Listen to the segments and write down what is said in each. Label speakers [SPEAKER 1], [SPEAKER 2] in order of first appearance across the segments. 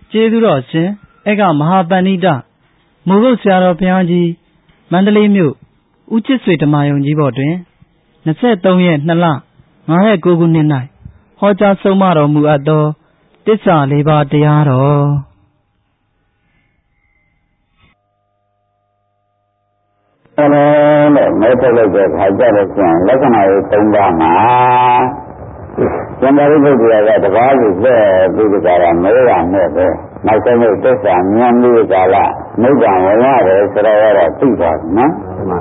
[SPEAKER 1] ကျေးဇူးတော်ရှင်ဧကမဟာပန္နိတမိုးကုတ်ဆရာတော်ဘုရားကြီးမန္တလေးမြို့ဦးချစ်ဆွေဓမ္မယုံကြီးဘော်တွင်23ရက်2လ59ခုနှစ်၌ဟောကြားဆုံးမတော်မူအပ်သောတစ္ဆာလေးပါးတရားတော်
[SPEAKER 2] နဲ့မဲထုတ်လိုက်တဲ့ခါကြတော့ကျန်လက္ခဏာရေး3ပါးမှာကျန်တဲ့ပုဂ္ဂိုလ်ကတကားကိုလက်ပြီးကြတာမဲရနဲ့ပဲနောက်ဆုံးသစ္စာဉာဏ်ပြီးကြလားနိဗ္ဗာန်ဝင်ရတယ်ဆိုတော့သိပါဘူးနော်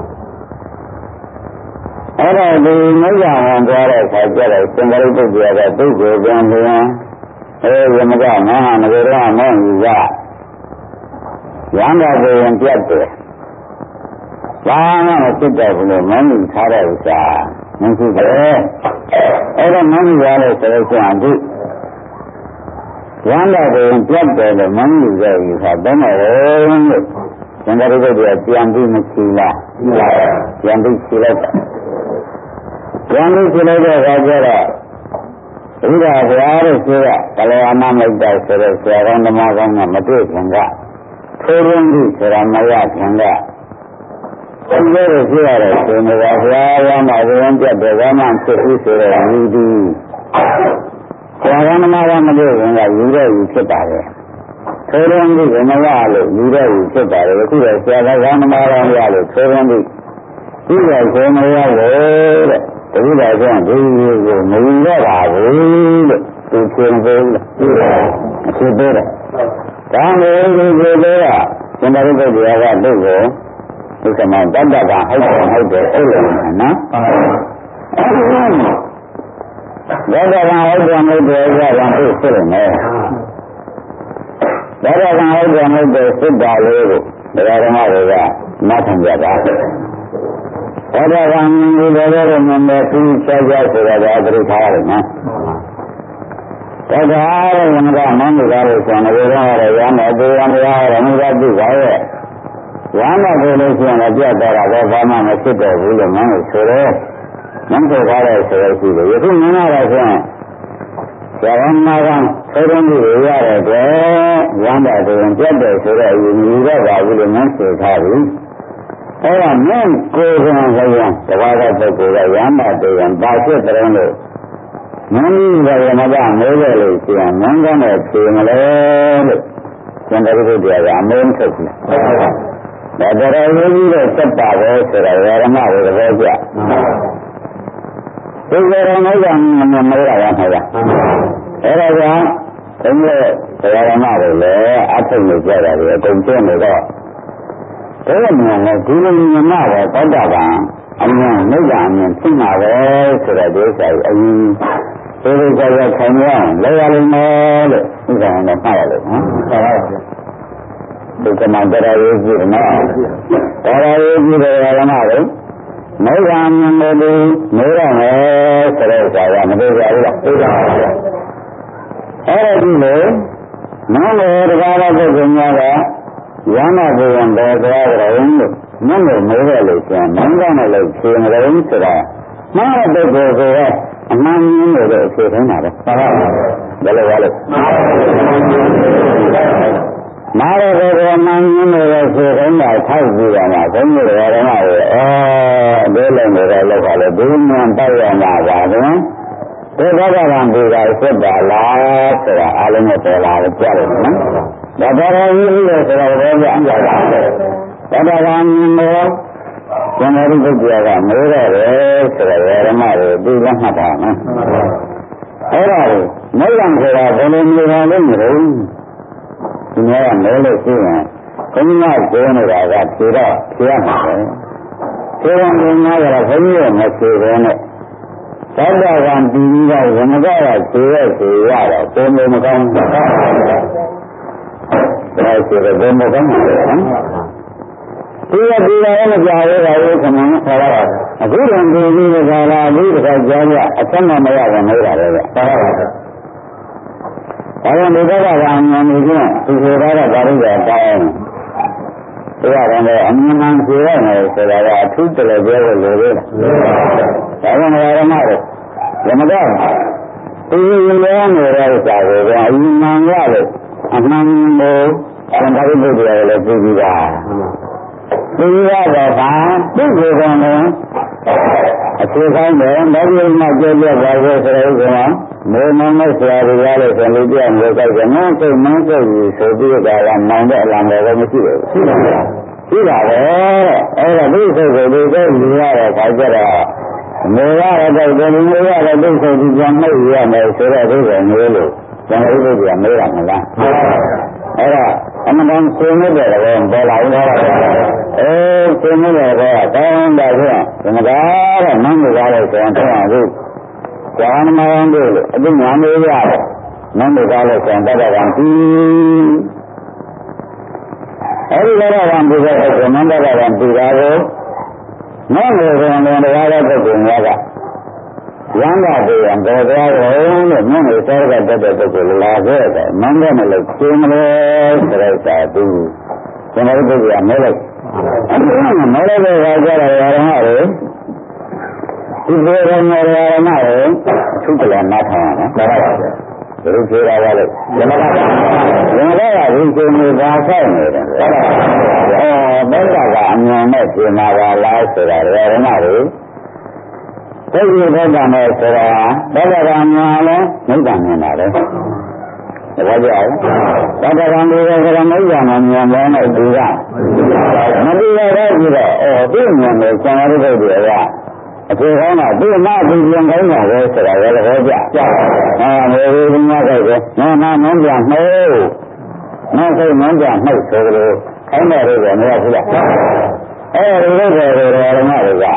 [SPEAKER 2] အဲ့ဒါဒီနိဗ္ဗာန်ဝင်သွားတဲ့ခါကျတော့ကျန်တဲ့ပုဂ္ဂိုလ်ကပုဂ္ဂိုလ်ပြန်ပြန်ရမကမဟာနဂရမောင်ကြီးကရံတာကိုရင်ပြတ်တယ်ဘာမှမဖြစ်တော့ဘူးလို့မင်းကြီးထားတဲ့ဥစ္စာမရှိတယ်အဲ့ဒါမင်းကြီးရလို့ဆိုတော့ကျန်အခုရံတာကိုရင်ပြတ်တယ်လို့မင်းကြီးရဲ့ဥစ္စာဘယ်နဲ့လဲလို့ကျန်တဲ့ပုဂ္ဂိုလ်ကပြန်ပြီးမရှိလားပြန်ပြီးရှိလိုက်တာပြန်ပြီးရှိလိုက်တဲ့အခါကျတော့ဘုရားဘုရားရဲ့ဆိုရကလျာဏမိတ်တိုက်ဆိုတဲ့ဆရာကောင်းဓမ္မကောင်းကမတွေ့ခင်ကထိုးရင်းကြီးဆိုတာမရခင်ကဘုရားရဲ့ဆိုရတဲ့ရှင်ဘုရားဘုရားရမှာဘုရားပြတ်တယ်ဘာမှဖြစ်ဘူးဆိုတဲ့ယူသည်ဆရာကောင်းဓမ္မကမတွေ့ခင်ကယူတဲ့ယူဖြစ်ပါတယ်ထိုးရင်းကြီးမရလို့ယူတဲ့ယူဖြစ်ပါတယ်အခုတော့ဆရာကောင်းဓမ္မကောင်းရလို့ထိုးရင်းကြီးဒီကရှင်မရလို့တဲ့တတိယကျန်ဒီကိုမယူတော့ပါဘူးလို့သူရှင်ပေးလို့အဖြစ်ပေးတယ်ဒါမျိုးဒီလိုလေးကစင်္ဒရိတ်တရားကတို့ကိုဒီကမှတတ္တကဟုတ်တယ်အဲ့လိုနော်ဒါကဟုတ်တယ်မဟုတ်တယ်ကလည်းသူ့ဖြစ်နေတယ်ဒါကဟုတ်တယ်မဟုတ်တယ်စစ်တာလေးကိုဒကာဓမ္မတွေကနားထောင်ကြပါဘောဓဂံဒီလိုလိုနဲ့မသိချာချာဆိုတာကသတိထားရတယ်နော်။ဒါကြောင့်ဝင်ကမန်းလူသားလို့ဆိုရင်လည်းရမယ်တေရမရရမှုကသိပါရဲ့။ရမယ်ဆိုလို့ရှိရင်လည်းပြတ်သွားတာတော့ဘာမှမဖြစ်တော့ဘူးလို့မန်းလို့ဆိုရဲ။မန်းဆိုထားတဲ့ဆိုရရှိတယ်။ယခုမြင်ရတာဆိုရင်ဇာဝနာကသိတဲ့လူတွေရတဲ့အတွက်ရမယ်ဆိုရင်ပြတ်တယ်ဆိုတော့အရင်မြည်တော့ပါဘူးလို့မန်းဆိုထားပြီ။အဲ့ဒါမင်းကိုယ်ကလည်းတဘာဝပုဂ္ဂိုလ်ကရမတေယံပါဖြစ်တယ်လို့မင်းကြီးကရမကမိုးရလို့ရှိရင်မင်းကလည်းဖြေမလဲလို့ကျန်တဲ့ပုဂ္ဂိုလ်ကအမင်းထုတ်တယ်။ဒါတော်ရေးကြီးတဲ့စက်ပါပဲဆိုတော့ရမကိုသဘောကျ။ဒီကရမကမရရမှာလား။အဲ့ဒါကြောင့်ဒီလိုရမတွေလည်းအထုပ်နေကြတာတွေအကုန်ကျနေတော့အဲ့ဒါမှလည်းဒီလိုမြင်မှတော့သောတာပန်အမြင်နိဗ္ဗာန်အမြင်ဖြစ်မှာပဲဆိုတဲ့ဒီဥစ္စာကိုအရင်ဒီလိုကြောက်ခံရအောင်လဲရလိမ့်မယ်လို့ဥစ္စာနဲ့မှတ်ရလို့နော်ဟုတ်ပါဘူးဒီကမှတရားရေးကြည့်နော်တရားရေးကြည့်တဲ့ဓမ္မတွေနိဗ္ဗာန်မြင်လို့နေရမယ်ဆိုတဲ့ဥစ္စာကမတွေ့ကြဘူးလားတွေ့ပါဘူးအဲ့ဒါဒီလိုနောင်လေတရားတော်ပုဂ္ဂိုလ်များကရမဘုံတော်သွားကြတယ်လို့မင်းတို့မိုးရလို့ကျန်မင်းကလည်းလို့ဖြေမလို့ဆိုတာမှားတဲ့ပုဂ္ဂိုလ်ကအမှန်ကြီးလို့အဖြေထိုင်းတာပဲဟုတ်ပါဘူးဘယ်လိုလဲလို့မှားတဲ့ပုဂ္ဂိုလ်အမှန်ကြီးလို့အဖြေထိုင်းတာထောက်ပြီးတော့မှဘုန်းကြီးတွေဓမ္မတွေဒီလိုမျိုးတော့လောက်ပါလေဘုံမှန်တိုက်ရမှာပါဗျာဒီဘောဓဂံဒီကစစ်ပါလားဆိုတာအားလုံးနဲ့ပေါ်လာကြတယ်နော်ဒါတော်ကြီးလို့ဆိုတော့ဘောကြအကြတာဒါတော်ကမောကျန်တဲ့ပုဂ္ဂိုလ်ကမေးရတယ်ဆိုတော့ဓမ္မတွေသိရမှတ်ပါနော်အဲ့ဒါကိုနိဗ္ဗာန်ဆိုတာဘယ်လိုမျိုးပါလဲမလို့ဒီနေ့ကမဲလို့ရှိရင်ဘုရားကိုယ်နေတာကဖြေတော့ဖြေရမှာပဲဖြေရင်ဒီမှာကတော့ဘုန်းကြီးကမဖြေဘဲနဲ့သောတာပန်ဒီကြီးကဝမကရဖြေရဖြေရတော့ဘုံဘုံမကောင်းဘူးဒါဆိုတော့ဘယ်မှာကောင်းလဲနော်ဒီကဒီလာလည်းကြားရတာကိုခဏနဲ့ခေါ်ရတာအခုတည်းဒီကြီးကလာပြီးတခါကြားရအဆက်မမရဘူးနေတာလေဗျခေါ်ရတာဒါကြောင့်ဒီဘက်ကကအမြင်နေချင်းဒီလိုတော့ဒါရိယာတောင်းဒီကတော့လည်းအမြင်မှန်ဖြေရမယ်ဆိုတာကအထူးတလည်းပြောလို့လိုသေးတယ်ဒါကြောင့်ဓမ္မတွေဓမ္မတော့ဒီလိုနေတဲ့ဥစ္စာကိုကအရင်မှန်ရလို့အမှန်ရိပုတ္တရာလည်းသိပြီးပါသိရတော့ဗာသိကိုယ်ကလည်းအခြေခံတယ်ဘာလို့မှကြည့်ရပါလဲဆိုတော့ဒီမှာမေမနဲ့ဆရာတွေကလည်းဆလူပြမျိုးကြိုက်တယ်နော်စိတ်မန်းစိတ်ကြီးဆိုပြီးကြတာနောင်တဲ့အလံတော်လည်းမရှိဘူးရှိပါလားရှိပါပဲအဲ့ဒါဒီစိတ်ကိုဒီစိတ်ယူရတဲ့ခါကျတော့မေရတဲ့ဒီမေရတဲ့ဒီစိတ်ကြီးပြန်နှုတ်ရမယ်ဆိုတော့ဒီကမျိုးလို့ကျန်တဲ့ဥပ္ပဒေမေးရမလားအဲ့ဒါအမှန်တန်ဆွေးနွေးတယ်လည်းပေါ်လာဦးတော့ဆွေးနွေးတယ်ကတောင်းတာဖြင့်ဒီမှာတော့မင်းတို့ကားလို့ဆိုရင်တော့အခုဇာနမယံတို့အသိဉာဏ်လေးရတယ်မင်းတို့ကားလို့ဆိုရင်တတ်တာကပြီးအဲ့ဒီတော့ကပြီးတော့မင်းတို့ကပြီးတာကိုမင်းတို့ကလည်းတရားတဲ့ပုဂ္ဂိုလ်များကရမ်းတာပြေရင်တော်တော်လုံးလို့မင်းတို့စောကတတ်တဲ့ပုဂ္ဂိုလ်လာခဲ့တယ်မင်းတို့မလို့ကျင်းမလို့ဆိုတော့သာသူကျွန်တော်တို့ကမဲလိုက်မဲလိုက်တဲ့အခါကျတော့ရဟန်းတွေဒီလိုရမောရမတွေသူကလည်းနားထောင်ရမယ်ဒါပါပဲဘယ်လိုပြောရပါလဲဇမကဒီကိုနေတာဆိုင်နေတယ်ဘယ်ကအမြင်နဲ့ပြင်လာပါလားဆိုတာရဟန်းတွေသိရတဲ့ကံနဲ့ဆိုတာဘယ်ကံများလဲမိစ္ဆာမြင်တာလေဒါကြောင့်ဘယ်ကံတွေကမိစ္ဆာမမြင်ဘဲနဲ့ဒီကမပြီးရတော့ပြီးတော့သူ့မြင်တယ်ဆံရတဲ့ပုဂ္ဂိုလ်ကအပြေကောင်းတာဒီမှဒီပြန်ကောင်းတာပဲဆိုတာလည်းဟောကြမေဒီမှာကြိုက်တယ်မင်းပြန်နှိုးနောက်စိတ်မင်းပြန်နှုတ်ဆိုလို့ခိုင်းတယ်လို့မရဘူးလားအဲဒီလိုပဲဓမ္မတွေကဒီလိုပဲ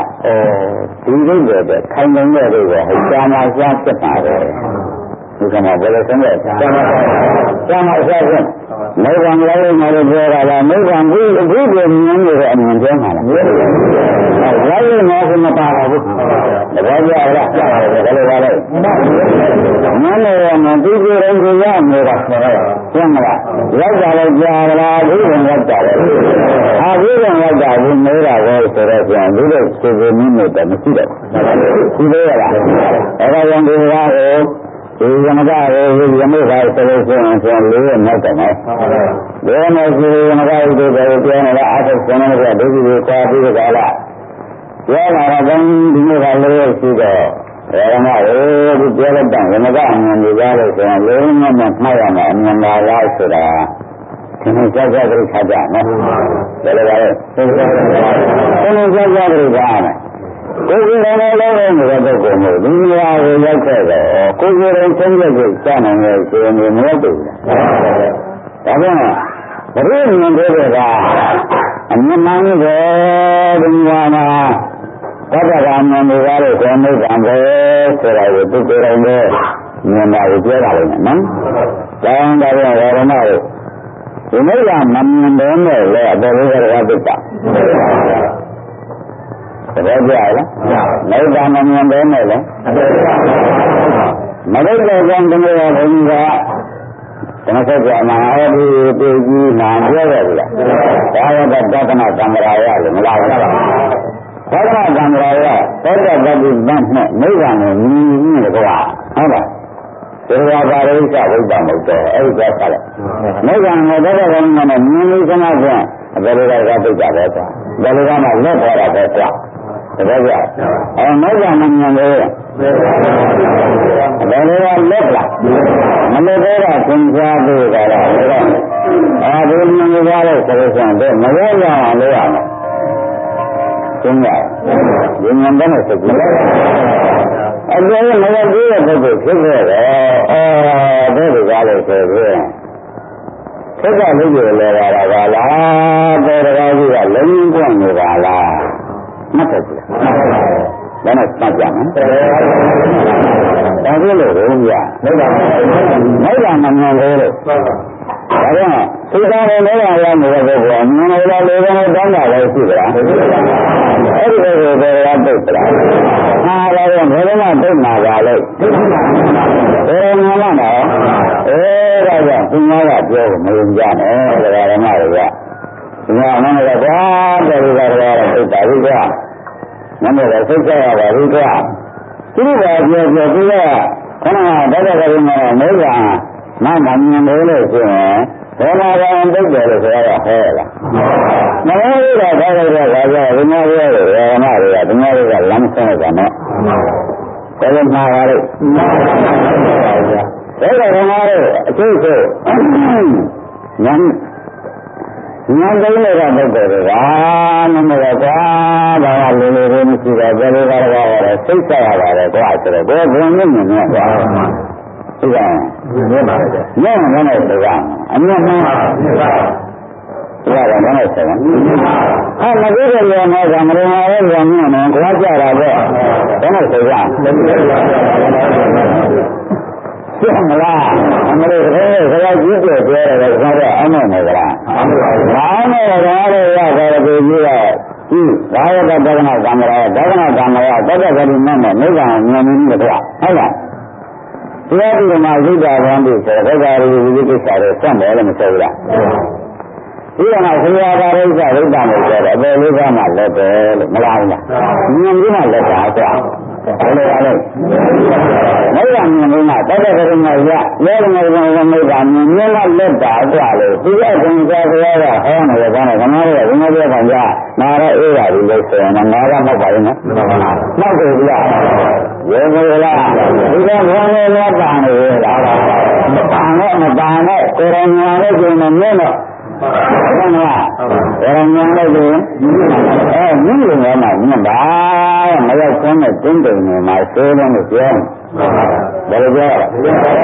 [SPEAKER 2] ခိုင်နေတဲ့တွေကဟိုရှားမှရှားဖြစ်ပါပဲဒီကမှာဘယ်လိုဆုံးလဲရှားမှရှားဖြစ်နိဗ္ဗာန်လည်းမလို့ပြောတာလားနိဗ္ဗာန်ဘူးအခုပြင်းနေတဲ့အမြင်ပြောမှာလားရားရည်မောကမပါဘူးတပည့်ကြလားကြားတယ်ဘယ်လိုပါလဲမင်းလည်းမသိကြရင်ကြရမယ်လားကျင်းမလားရောက်ကြလဲကြားလားဒီလိုရောက်ကြတယ်ဒီလိုရောက်တာဒီမေးတာကိုဆိုတော့ပြန်ဒီလိုဆိုပြီးမိနေတယ်မရှိတော့ဘူးဒီလိုရလားအဲ့ဒါကြောင့်ဒီကားကိုဒီယမကရေယမိကဆိုလို့ရှိရင်ဆိုလေးရနောက်တယ်နော်ဒီမှာဒီယမကရေတို့ပြောနေတာအထုပ်ဆင်းနေတာဒုက္ခကိုကြွားပြီးကြလားပြောလာတော့ဒီနေ့ကလေးရှိတော့ရမရေဒီပြောလိုက်တော့ယမကအမြင်ကြီးကြလို့ဆိုရင်လေးနဲ့မှတ်ရမယ်အမြင်ပါလားဆိုတာဒီနေ့ကြောက်ကြကြခါကြနော်ဘယ်လိုပါလဲဒီနေ့ကြောက်ကြကြခါမယ်ကိုယ်ကိုယ်လည်းလုံးနေတဲ့ပုဂ္ဂိုလ်မျိုးဒီနေရာကိုရောက်ခဲ့တော့ကိုယ်ကိုယ်ရင်ဆုံးဖြတ်ကိုစနိုင်ရဲ့ဆိုရင်မဟုတ်ဘူး။ဒါကြောင့်ဘုရားမြင်တဲ့ကအမြင်မှန်ပဲဒီနေရာမှာဘုရားကမြင်နေရတဲ့ဇေမိတ်ကံပဲဆိုတာကိုသူကိုယ်တိုင်ပဲမြင်တာကိုပြောတာလေနော်။ဒါကြောင့်ဒါရောရမတို့ဒီမိတ်ကမမြင်တဲ့နဲ့လည်းအပေါ်လေးကသိတာ။တကယ်ကြလားနိဗ္ဗာန်မမြင်တယ်နဲ့လေမရိတ်တဲ့ကံတည်းကဘုရားဓမ္မစကြာမဟာဒီပြေကြီးနာပြောရဘူးလားဒါရတဲ့တက္ကနာသံဃာရလို့မလားဘူးလားတက္ကနာသံဃာရသောတပတိမတ်နဲ့နိဗ္ဗာန်ကိုမြင်နေတယ်ကွာဟုတ်လားသေဝပါရိစ္ဆဝိတ္တမုတ်တော်အဲ့ဒီကဆက်လိုက်နိဗ္ဗာန်ကိုသောတပတိမတ်နဲ့မြင်ပြီးစမှဖြင့်ဘယ်လိုကသိကြပဲကွာဘယ်လိုကမှလက်ပေါ်တာပဲကွာတကယ်ကြနိဗ္ဗာန်မမြင်လို့ဘယ်လိုလဲလက်လားမလို့တော့သင်္ချာဖို့ကလည်းဒီမြင်ကြလို့ဆိုလို့ရှိရင်မရရအောင်လုပ်ရမယ်သင်ရတယ်ဒီမြင်တဲ့စိတ်ကြီးအကျဉ်းမရသေးတဲ့ပုဂ္ဂိုလ်ဖြစ်ခဲ့တယ်ဘယ်လိုကားလို့ဆိုရင်ခက်ကလေးကိုလဲရတာပါလားတော်တော်ကြီးကလုံးဝနေပါလားမှတ်တယ်ကွာ။ဒါနဲ့မှတ်ကြမယ်။ဒါကြလို့ဘုရားနိဗ္ဗာန်မမြင်လို့ဒါကြောင့်သိတာလည်းနိဗ္ဗာန်ရနေတဲ့ပုဂ္ဂိုလ်မြင်လို့လည်းတောင်းတာလည်းရှိကြလား။အဲ့ဒီလိုပဲရာပုတ်ကြလား။ဟာလည်းဘယ်တော့မှသိမှာပါလို့ဘယ်မှာမှတော့ဒါကြောင့်သူများကပြောမယုံကြနဲ့တရားဓမ္မတွေကဒီမှာမင်းကဘာတော်ရတာသိတာဘူးကွာမင်းတို့သိကြရပါဘူးကွာသူတို့ကပြောသူကခဏဘယ်တော့ကလေးမှမေးကြမမြင်လို့ဆိုရင်ဘဘယ်မှာကောင်တုတ်တယ်လို့ဆိုရတာဟဲ့လားမဟုတ်တော့ဘာလို့လဲကြာဒီမှာပြောတယ်ဓမ္မတွေကဒီမှာတွေကလမ်းဆုံးတာနဲ့ဘယ်လိုမှားပါလဲဘယ်လိုဓမ္မတွေအကျိုးဆိုဉာဏ်သိနေတာပုဂ္ဂိုလ်တွေကနမရကွာဘာကလေးလေးမရှိတော့ဘယ်လိုကတော့စိတ်ဆက်ရပါတယ်ကွာဆိုတော့ဘယ်ဘုံနဲ့မြင်နေကွာဒီကမြင်ပါလေညံ့နေတယ်ကအမြတ်မှန်ပါဒီကတော့မနဲ့ဆက်ပါမကြည့်ရရင်တော့ကမရမရဲ့ဉာဏ်နဲ့ကြွားကြတာပေါ့ဘယ်နဲ့ဆက်ရရှင်းမလားအမလေးခရကြီးပြောတယ်ဆိုတော့အမှန်နဲ့ကလားဘာနဲ့တော့ရပါတယ်ကိုကြီးကဒီဘာဝတ္တဒဂနာကံမရာဒဂနာကံမရာတတ္တဂတိနဲ့နိဗ္ဗာန်မြင်နေတယ်ကွာဟုတ်လားတရားဒီမှာဝိဒါဘံဒီဆိုတော့ဒါရီဝိသိကိစ္စတွေစက်တယ်လို့မဆိုဘူးလားဒီကမှာဆရာပါရိစ္ဆဝိဒ္ဓနဲ့ပြောတယ်အပေလေးကမှလက်တယ်လို့မလားဘူးလားမြင်ပြီးမှလက်တာကွာဘယ်လိုလဲမိဘမြင်လို့မှတတ္တဂရိမရရဲနေဘုံမိဘမြင်မြင်မှလက်တာကွာလို့ဒီကသင်္ကြန်ဘုရားကဟောနေတယ်ကောင်းတယ်ခမားတွေကဘုရားပြောတာကနာရအေးရတယ်လို့ဆိုရင်နာရမဟုတ်ပါဘူးနော်မှတ်တယ်ဗျာရေမလားဒီကဘုရားလည်းပါနေလားမပါနဲ့မပါနဲ့ကိုယ်တော်ညာနဲ့ကျင်နေမြင်တော့ဟုတ်လားဘယ်လိုများလဲဆိုရင်မြင့်လို့မှမြင့်ပါမရောက်ဆုံးတဲ့တင်းတိမ်နေမှာသိတယ်လို့ပြောဘယ်လိုပြောလဲ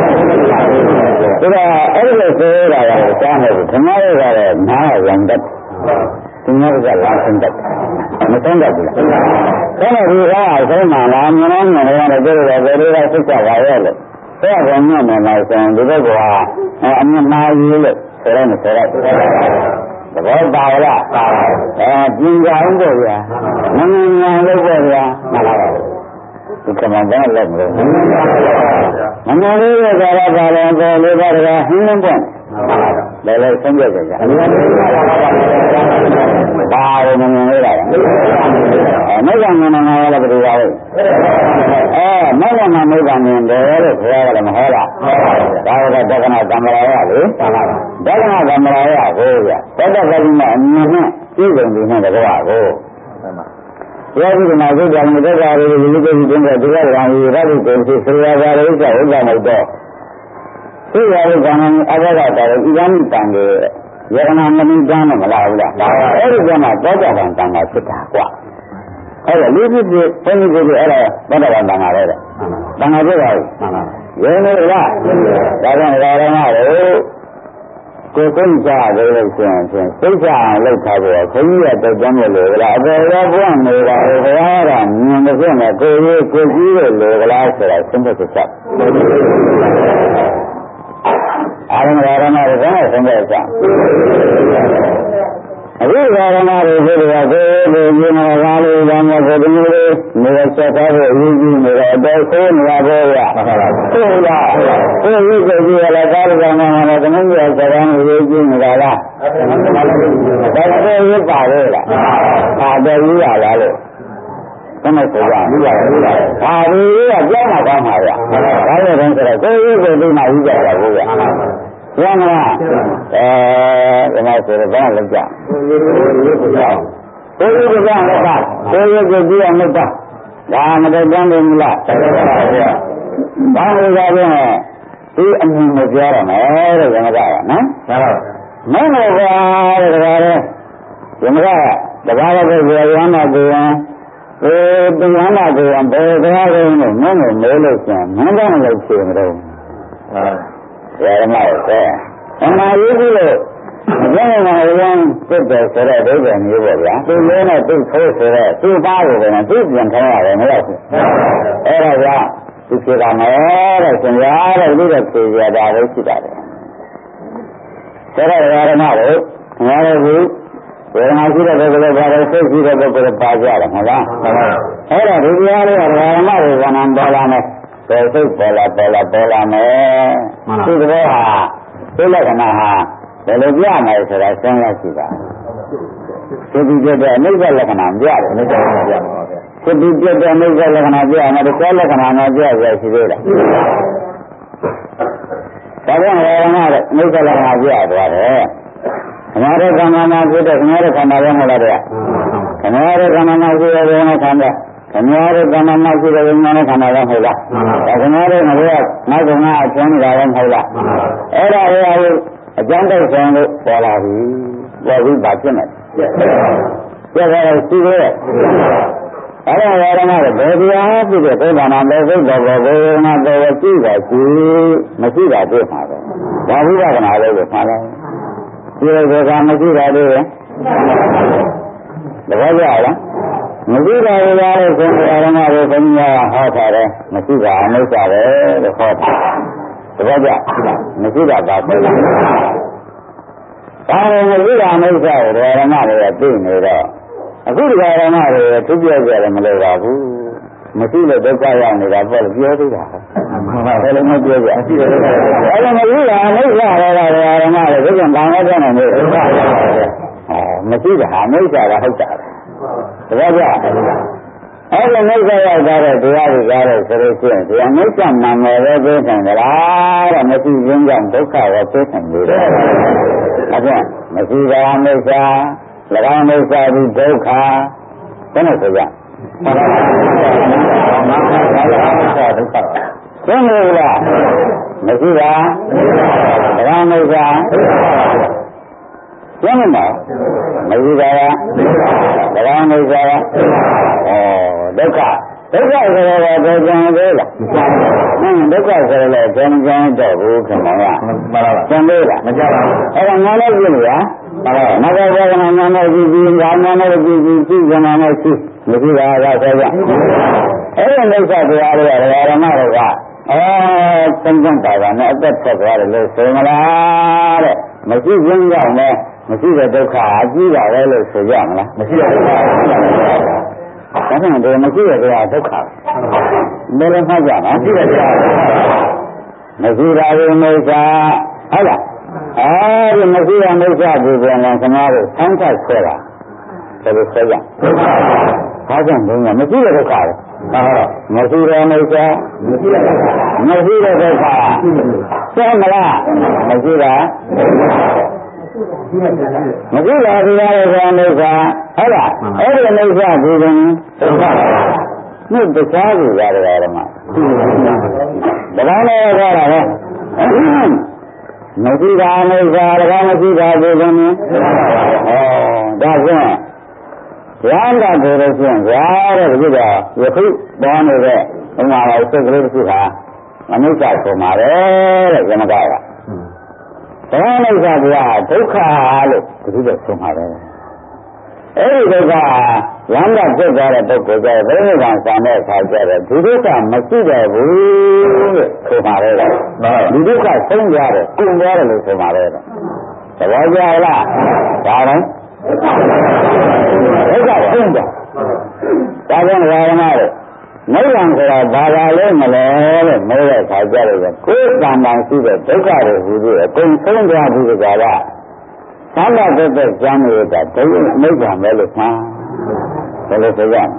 [SPEAKER 2] ဒါအဲ့ဒီလိုသိရတာကစားနေတယ်ခမားတွေကလည်းနားရံတတ်ဒီမျိုးကလာစင်တတ်မစင်တတ်ဘူးလားဒါနဲ့ဒီကအဆုံးမှလာမြင်နေတယ်ကတော့တို့တော့ဘယ်လိုလဲသိကြပါရဲ့လို့အဲ့ဒါကမြင်နေမှာဆိုရင်ဒီဘက်ကအမြင်မှားရေးလို့ဆိုရမယ်ဆိုတော့သဘောပါလားပြင်ကြအောင်ပေါ့ဗျာမငြင်းညာလို့ပေါ့ဗျာမှန်ပါပါဒီကမှန်တယ်လည်းမလို့မငြင်းလေးရကြတာပါလဲပေါ်လေးပါတကဟင်းလင်းပေါ့လည်းလည်းဆုံးပြကြကြပါရမငြင်းလေးလားမိဘငြင်းနေတယ်လည်းဘယ်လိုပါလဲမိဘမှာမိဘမြင်တယ်လို့ခေါ်ရတယ်မဟုတ်လားဒါကဒဂနာကံမရာရလေဒဂနာကံမရာရကိုဗျတတ္တဂတိနဲ့အမြင်နဲ့ပြည့်စုံနေတဲ့တဘောကိုယောဂီမှာသုတ္တံမေတ္တာရေဝိသုဒ္ဓိတင်းတဲ့ဒီကရံရေရတိကိုသိစေရပါရိစ္ဆဥစ္စာမဟုတ်တော့သိရတဲ့ကံနဲ့အဘောဓတာကိုဣဒံတံကိုယရဏမဏိတံနဲ့မလားဘူးလားအဲ့ဒီကမှသောတာပန်တံကဖြစ်တာကွာအဲ့ဒါလေးဖြစ်ဖြစ်ဘယ်နည်းဖြစ်ဖြစ်အဲ့ဒါသောတာပန်တံဃာပဲတဲ့တံဃာဖြစ်ပါဘူးရေနေလားဒါကြောင့်ဓမ္မတို့ကိုယ်ကိုကြတယ်လို့ဆိုရင်စိတ်ချအောင်လုပ်ထားဖို့ခွန်ကြီးရဲ့တုတ်တမ်းလို့လေလားအပေါ်ရောဘုရားနေတာဘုရားကမြင်တဲ့နဲ့ကိုယ်ကြီးကိုကြီးလို့လေလားဆိုတာသင်္ခါချက်အာရမရဏတွေကတော့သင်္ခါချက်အခုဓမ္မတွေဆိုတော့ကိုယ်ကိုမြင်လာလို့ဘာမှကိုယ်ဒီလိုနေရာချက်ထားဖို့အရေးကြီးနေတော့အတော်ဆိုးနေပါဘောရဟုတ်လားကိုယ်ရုပ်ကိုကြည့်ရလားကာလကံမှာတော့သမင်းရဲ့စကားကိုရေးကြည့်နေတာလားဒါကိုရုပ်ပါလေလားတော်ကြီးရလားလို့ဘယ်နဲ့ဆိုရမလဲဒါဒီကကြောက်မှာကောင်းပါဗျာဒါလည်းတော့ဆိုတော့ကိုယ်ရုပ်ကိုဒီမှာယူကြတာကိုဗျာရမလားဒီမှာဆိုတော့ဘာလုပ်ကြကိုယ်ရုပ်ကလည်းပါကိုယ်ရုပ်ကိုကြည့်အောင်လုပ်ပါဒါမတတ်တယ်မလားဘာလို့လဲဆိုတော့ဒီအမြင်ကိုပြောရမယ်တဲ့ဓမ္မကနော်မင်းတို့ကတဲ့ဒါလည်းဓမ္မကတကားတော့ပြောရမှာကိုယ်တရားနာကိုယ်ဘယ်တရားလဲနဲ့မင်းတို့မေးလို့ဆိုရင်မင်းတို့လည်းဖြေမလို့ဓမ္မရဲ့အမှားရေးကြီးလို့ဘယ်မှာဝင်ပြတ်တယ်ဆိုတော့ဒိဋ္ဌိမျိုးပေါ့ဗျာသူလေးနဲ့သူ့ဆိုးဆိုတော့သူ့သားကိုပဲသူ့ပြန်ခေါ်ရတယ်မဟုတ်ဘူးအဲ့ဒါကသူဖြေတာမယ်တဲ့ရှင်ရတဲ့ဒီလိုဖြေရတာလည်းရှိပါတယ်ဆိုတော့ဓမ္မတို့ငါတို့ကဝေဒနာရှိတဲ့ပုဂ္ဂိုလ်ဘာလို့စိတ်ရှိတဲ့ပုဂ္ဂိုလ်ပါကြတယ်မဟုတ်လားအဲ့ဒါဒီတရားလေးကဓမ္မတွေကနံပေါ်လာမယ်စိတ်ပေါ်လာမယ်ဒီလိုဟာဒီလက္ခဏာဟာဘယ်လိုပြမယ်ဆိုတာစဉ်းစားကြည့်ပါစိတ်ပြည့်တဲ့အနိစ္စလက္ခဏာပြတယ်အနိစ္စလက္ခဏာပြပါဗျာစိတ်ပြည့်တဲ့အနိစ္စလက္ခဏာပြမယ်တခြားလက္ခဏာနဲ့ပြရရှိသေးတယ်ဒါကြောင့်ဝေဒနာတဲ့အိဋ္ဌလမှာပြရသွားတယ်ခဏတဲ့ခန္ဓာမှာဖြစ်တဲ့ခဏတဲ့ခန္ဓာလည်းမဟုတ်လားတဲ့ခဏတဲ့ခန္ဓာမှာဖြစ်တဲ့ဝေဒနာခန္ဓာခဏတဲ့ခန္ဓာမှာဖြစ်တဲ့ဝိညာဉ်ခန္ဓာလည်းမဟုတ်လားဒါခဏတဲ့ငရေနောက်ကငါအကျဉ်းနေတာလည်းမဟုတ်လားအဲ့ဒါတွေအကျဉ်းတိုက်ဆုံးလို့ပေါ်လာပြီပေါ်ပြီးပါဖြစ်မယ်ပြည့်တယ်ရှိသေးရဲ့အဲ့ဒါဝေဒနာကဘယ်တရားဖြစ်တဲ့ဘုရားနာမေဘုရားဘောဝေဒနာတော်ရှိတာရှိမရှိတာတွေ့မှာပဲဒါဝိပဿနာလေးကိုမှားတယ်ဒီလိုကမရှိတာတွေ့ရင်တပည့်ကြလားမရှိတာရလို့ဆိုရင်ဓမ္မကိုဘုရားဟောထားတယ်မရှိတာအနိစ္စပဲလို့ဟောထားတပည့်ကြမရှိတာပါပဲဒါလည်းမရှိတာအနိစ္စကိုဓမ္မတွေကသိနေတော့အခုဒီဓမ္မတွေသူပြောကြတယ်မလို့ပါဘူးမရှိလို့ဒုက္ခရောက်နေတာပေါ့လို့ပြောသေးတာဘယ်လိုမှပြောကြမရှိတယ်အဲ့ဒါမရှိတာအနိစ္စပဲဓမ္မတွေဒီကံကောင်းတဲ့နဲ့ဒုက္ခမရှိတာအနိစ္စကဟုတ်တာပဲတပည့်ကြအဲ့ဒါနိစ္စရောက်တဲ့တရားတွေကားလို့ဆိုလို့ရှိရင်ဒီအနိစ္စနာမည်ပဲသိနိုင်ကြလားတဲ့မရှိခြင်းကြောင့်ဒုက္ခရောသိနိုင်တယ်အဲ့ဒါမရှိတာအနိစ္စ၎င်းမိစ္ဆာတိဒုက္ခဘယ်နဲ့ဆိုကြသိနေလားမရှိပါ၎င်းမိစ္ဆာသိနေမှာမရှိပါလား၎င်းမိစ္ဆာဒုက္ခဆိုတော့ဘယ်ကြံသေးလားဒုက္ခဆိုတော့ကြံတော့ဘူးခင်ဗျာမှန်ပါပါကြံသေးလားမကြပါဘူးအဲ့ဒါငါလည်းပြင်လားမဂ္ဂဝေဒနာနာမကြည့်ပြီးဒါနာမကြည့်ပြီးသိဉာဏ်နဲ့သိမရှိတာကဆိုကြအဲ့ဒီမိစ္ဆာတရားတွေကဓမ္မတွေကသင်္ကြန်တာကနဲ့အသက်ဆက်သွားတယ်လို့ဆိုမလားတဲ့မရှိခြင်းကြောင့်လည်းမရှိတဲ့ဒုက္ခအကြီးတာပဲလို့ဆိုကြမလားမရှိတဲ့ဒုက္ခဒါကြောင့်ဒီမရှိတဲ့ဒုက္ခဘယ်လိုမှကြမှာမရှိတဲ့ဒုက္ခမရှိတာကိုမိစ္ဆာဟုတ်လားအဲဒီမရှိတဲ့မိစ္ဆာကိုပြန်လာခမားတို့ဆန်းထပ်ဆွဲတာဒါလိုဆွဲကြဘာကြောင့်ဘုရားမရှိတဲ့ဒုက္ခလဲမရှိတဲ့မိစ္ဆာမရှိတဲ့ဒုက္ခဆွဲမလားမရှိတာမရှိတာဒီရတဲ့မိစ္ဆာဟုတ်လားအဲ့ဒီမိစ္ဆာကိုပြန်ဒုက္ခနှုတ်တရားကိုရတယ်ဓမ္မဒါလည်းခေါ်တာပဲမရှိတာမိစ္ဆာ၎င်းမရှိတာကိုပြန်ဒါဖြင့်ရဟန္တာကိုလို့ရှိရင်ရာတဲ့ဒီကယခုပေါ်နေတဲ့ဘုရားတော်စိတ်ကလေးတစ်ခုဟာအနိစ္စဆိုမှာပဲတဲ့ဇမကကဘာနိစ္စကဒုက္ခလို့ဒီလိုဆိုမှာပဲအဲ့ဒီဒုက္ခရဟန္တာဖြစ်သွားတဲ့ပုဂ္ဂိုလ်ကဘယ်လိုကံဆောင်တဲ့အခါကျတော့ဒီဒုက္ခမရှိတော့ဘူးလို့ဆိုမှာပဲဒီဒုက္ခဆုံးသွားတယ်ကုန်သွားတယ်လို့ဆိုမှာပဲသဘောကျလားဒါတော့ဒုက္ခဆုံးသွားဒါကြောင့်ဝါရဏတို့နိဗ္ဗာန်ဆိုတာဘာသာလဲမလဲလို့မေးတဲ့အခါကျတော့ကိုယ်တဏ္ဍာရှိတဲ့ဒုက္ခတွေဟူပြီးအကုန်ဆုံးသွားပြီကြတာသံဃာသက်သက်ကျမ်းနေတာဒုက္ခနိဗ္ဗာန်ပဲလို့မှားဘယ်လိုဆိုကြ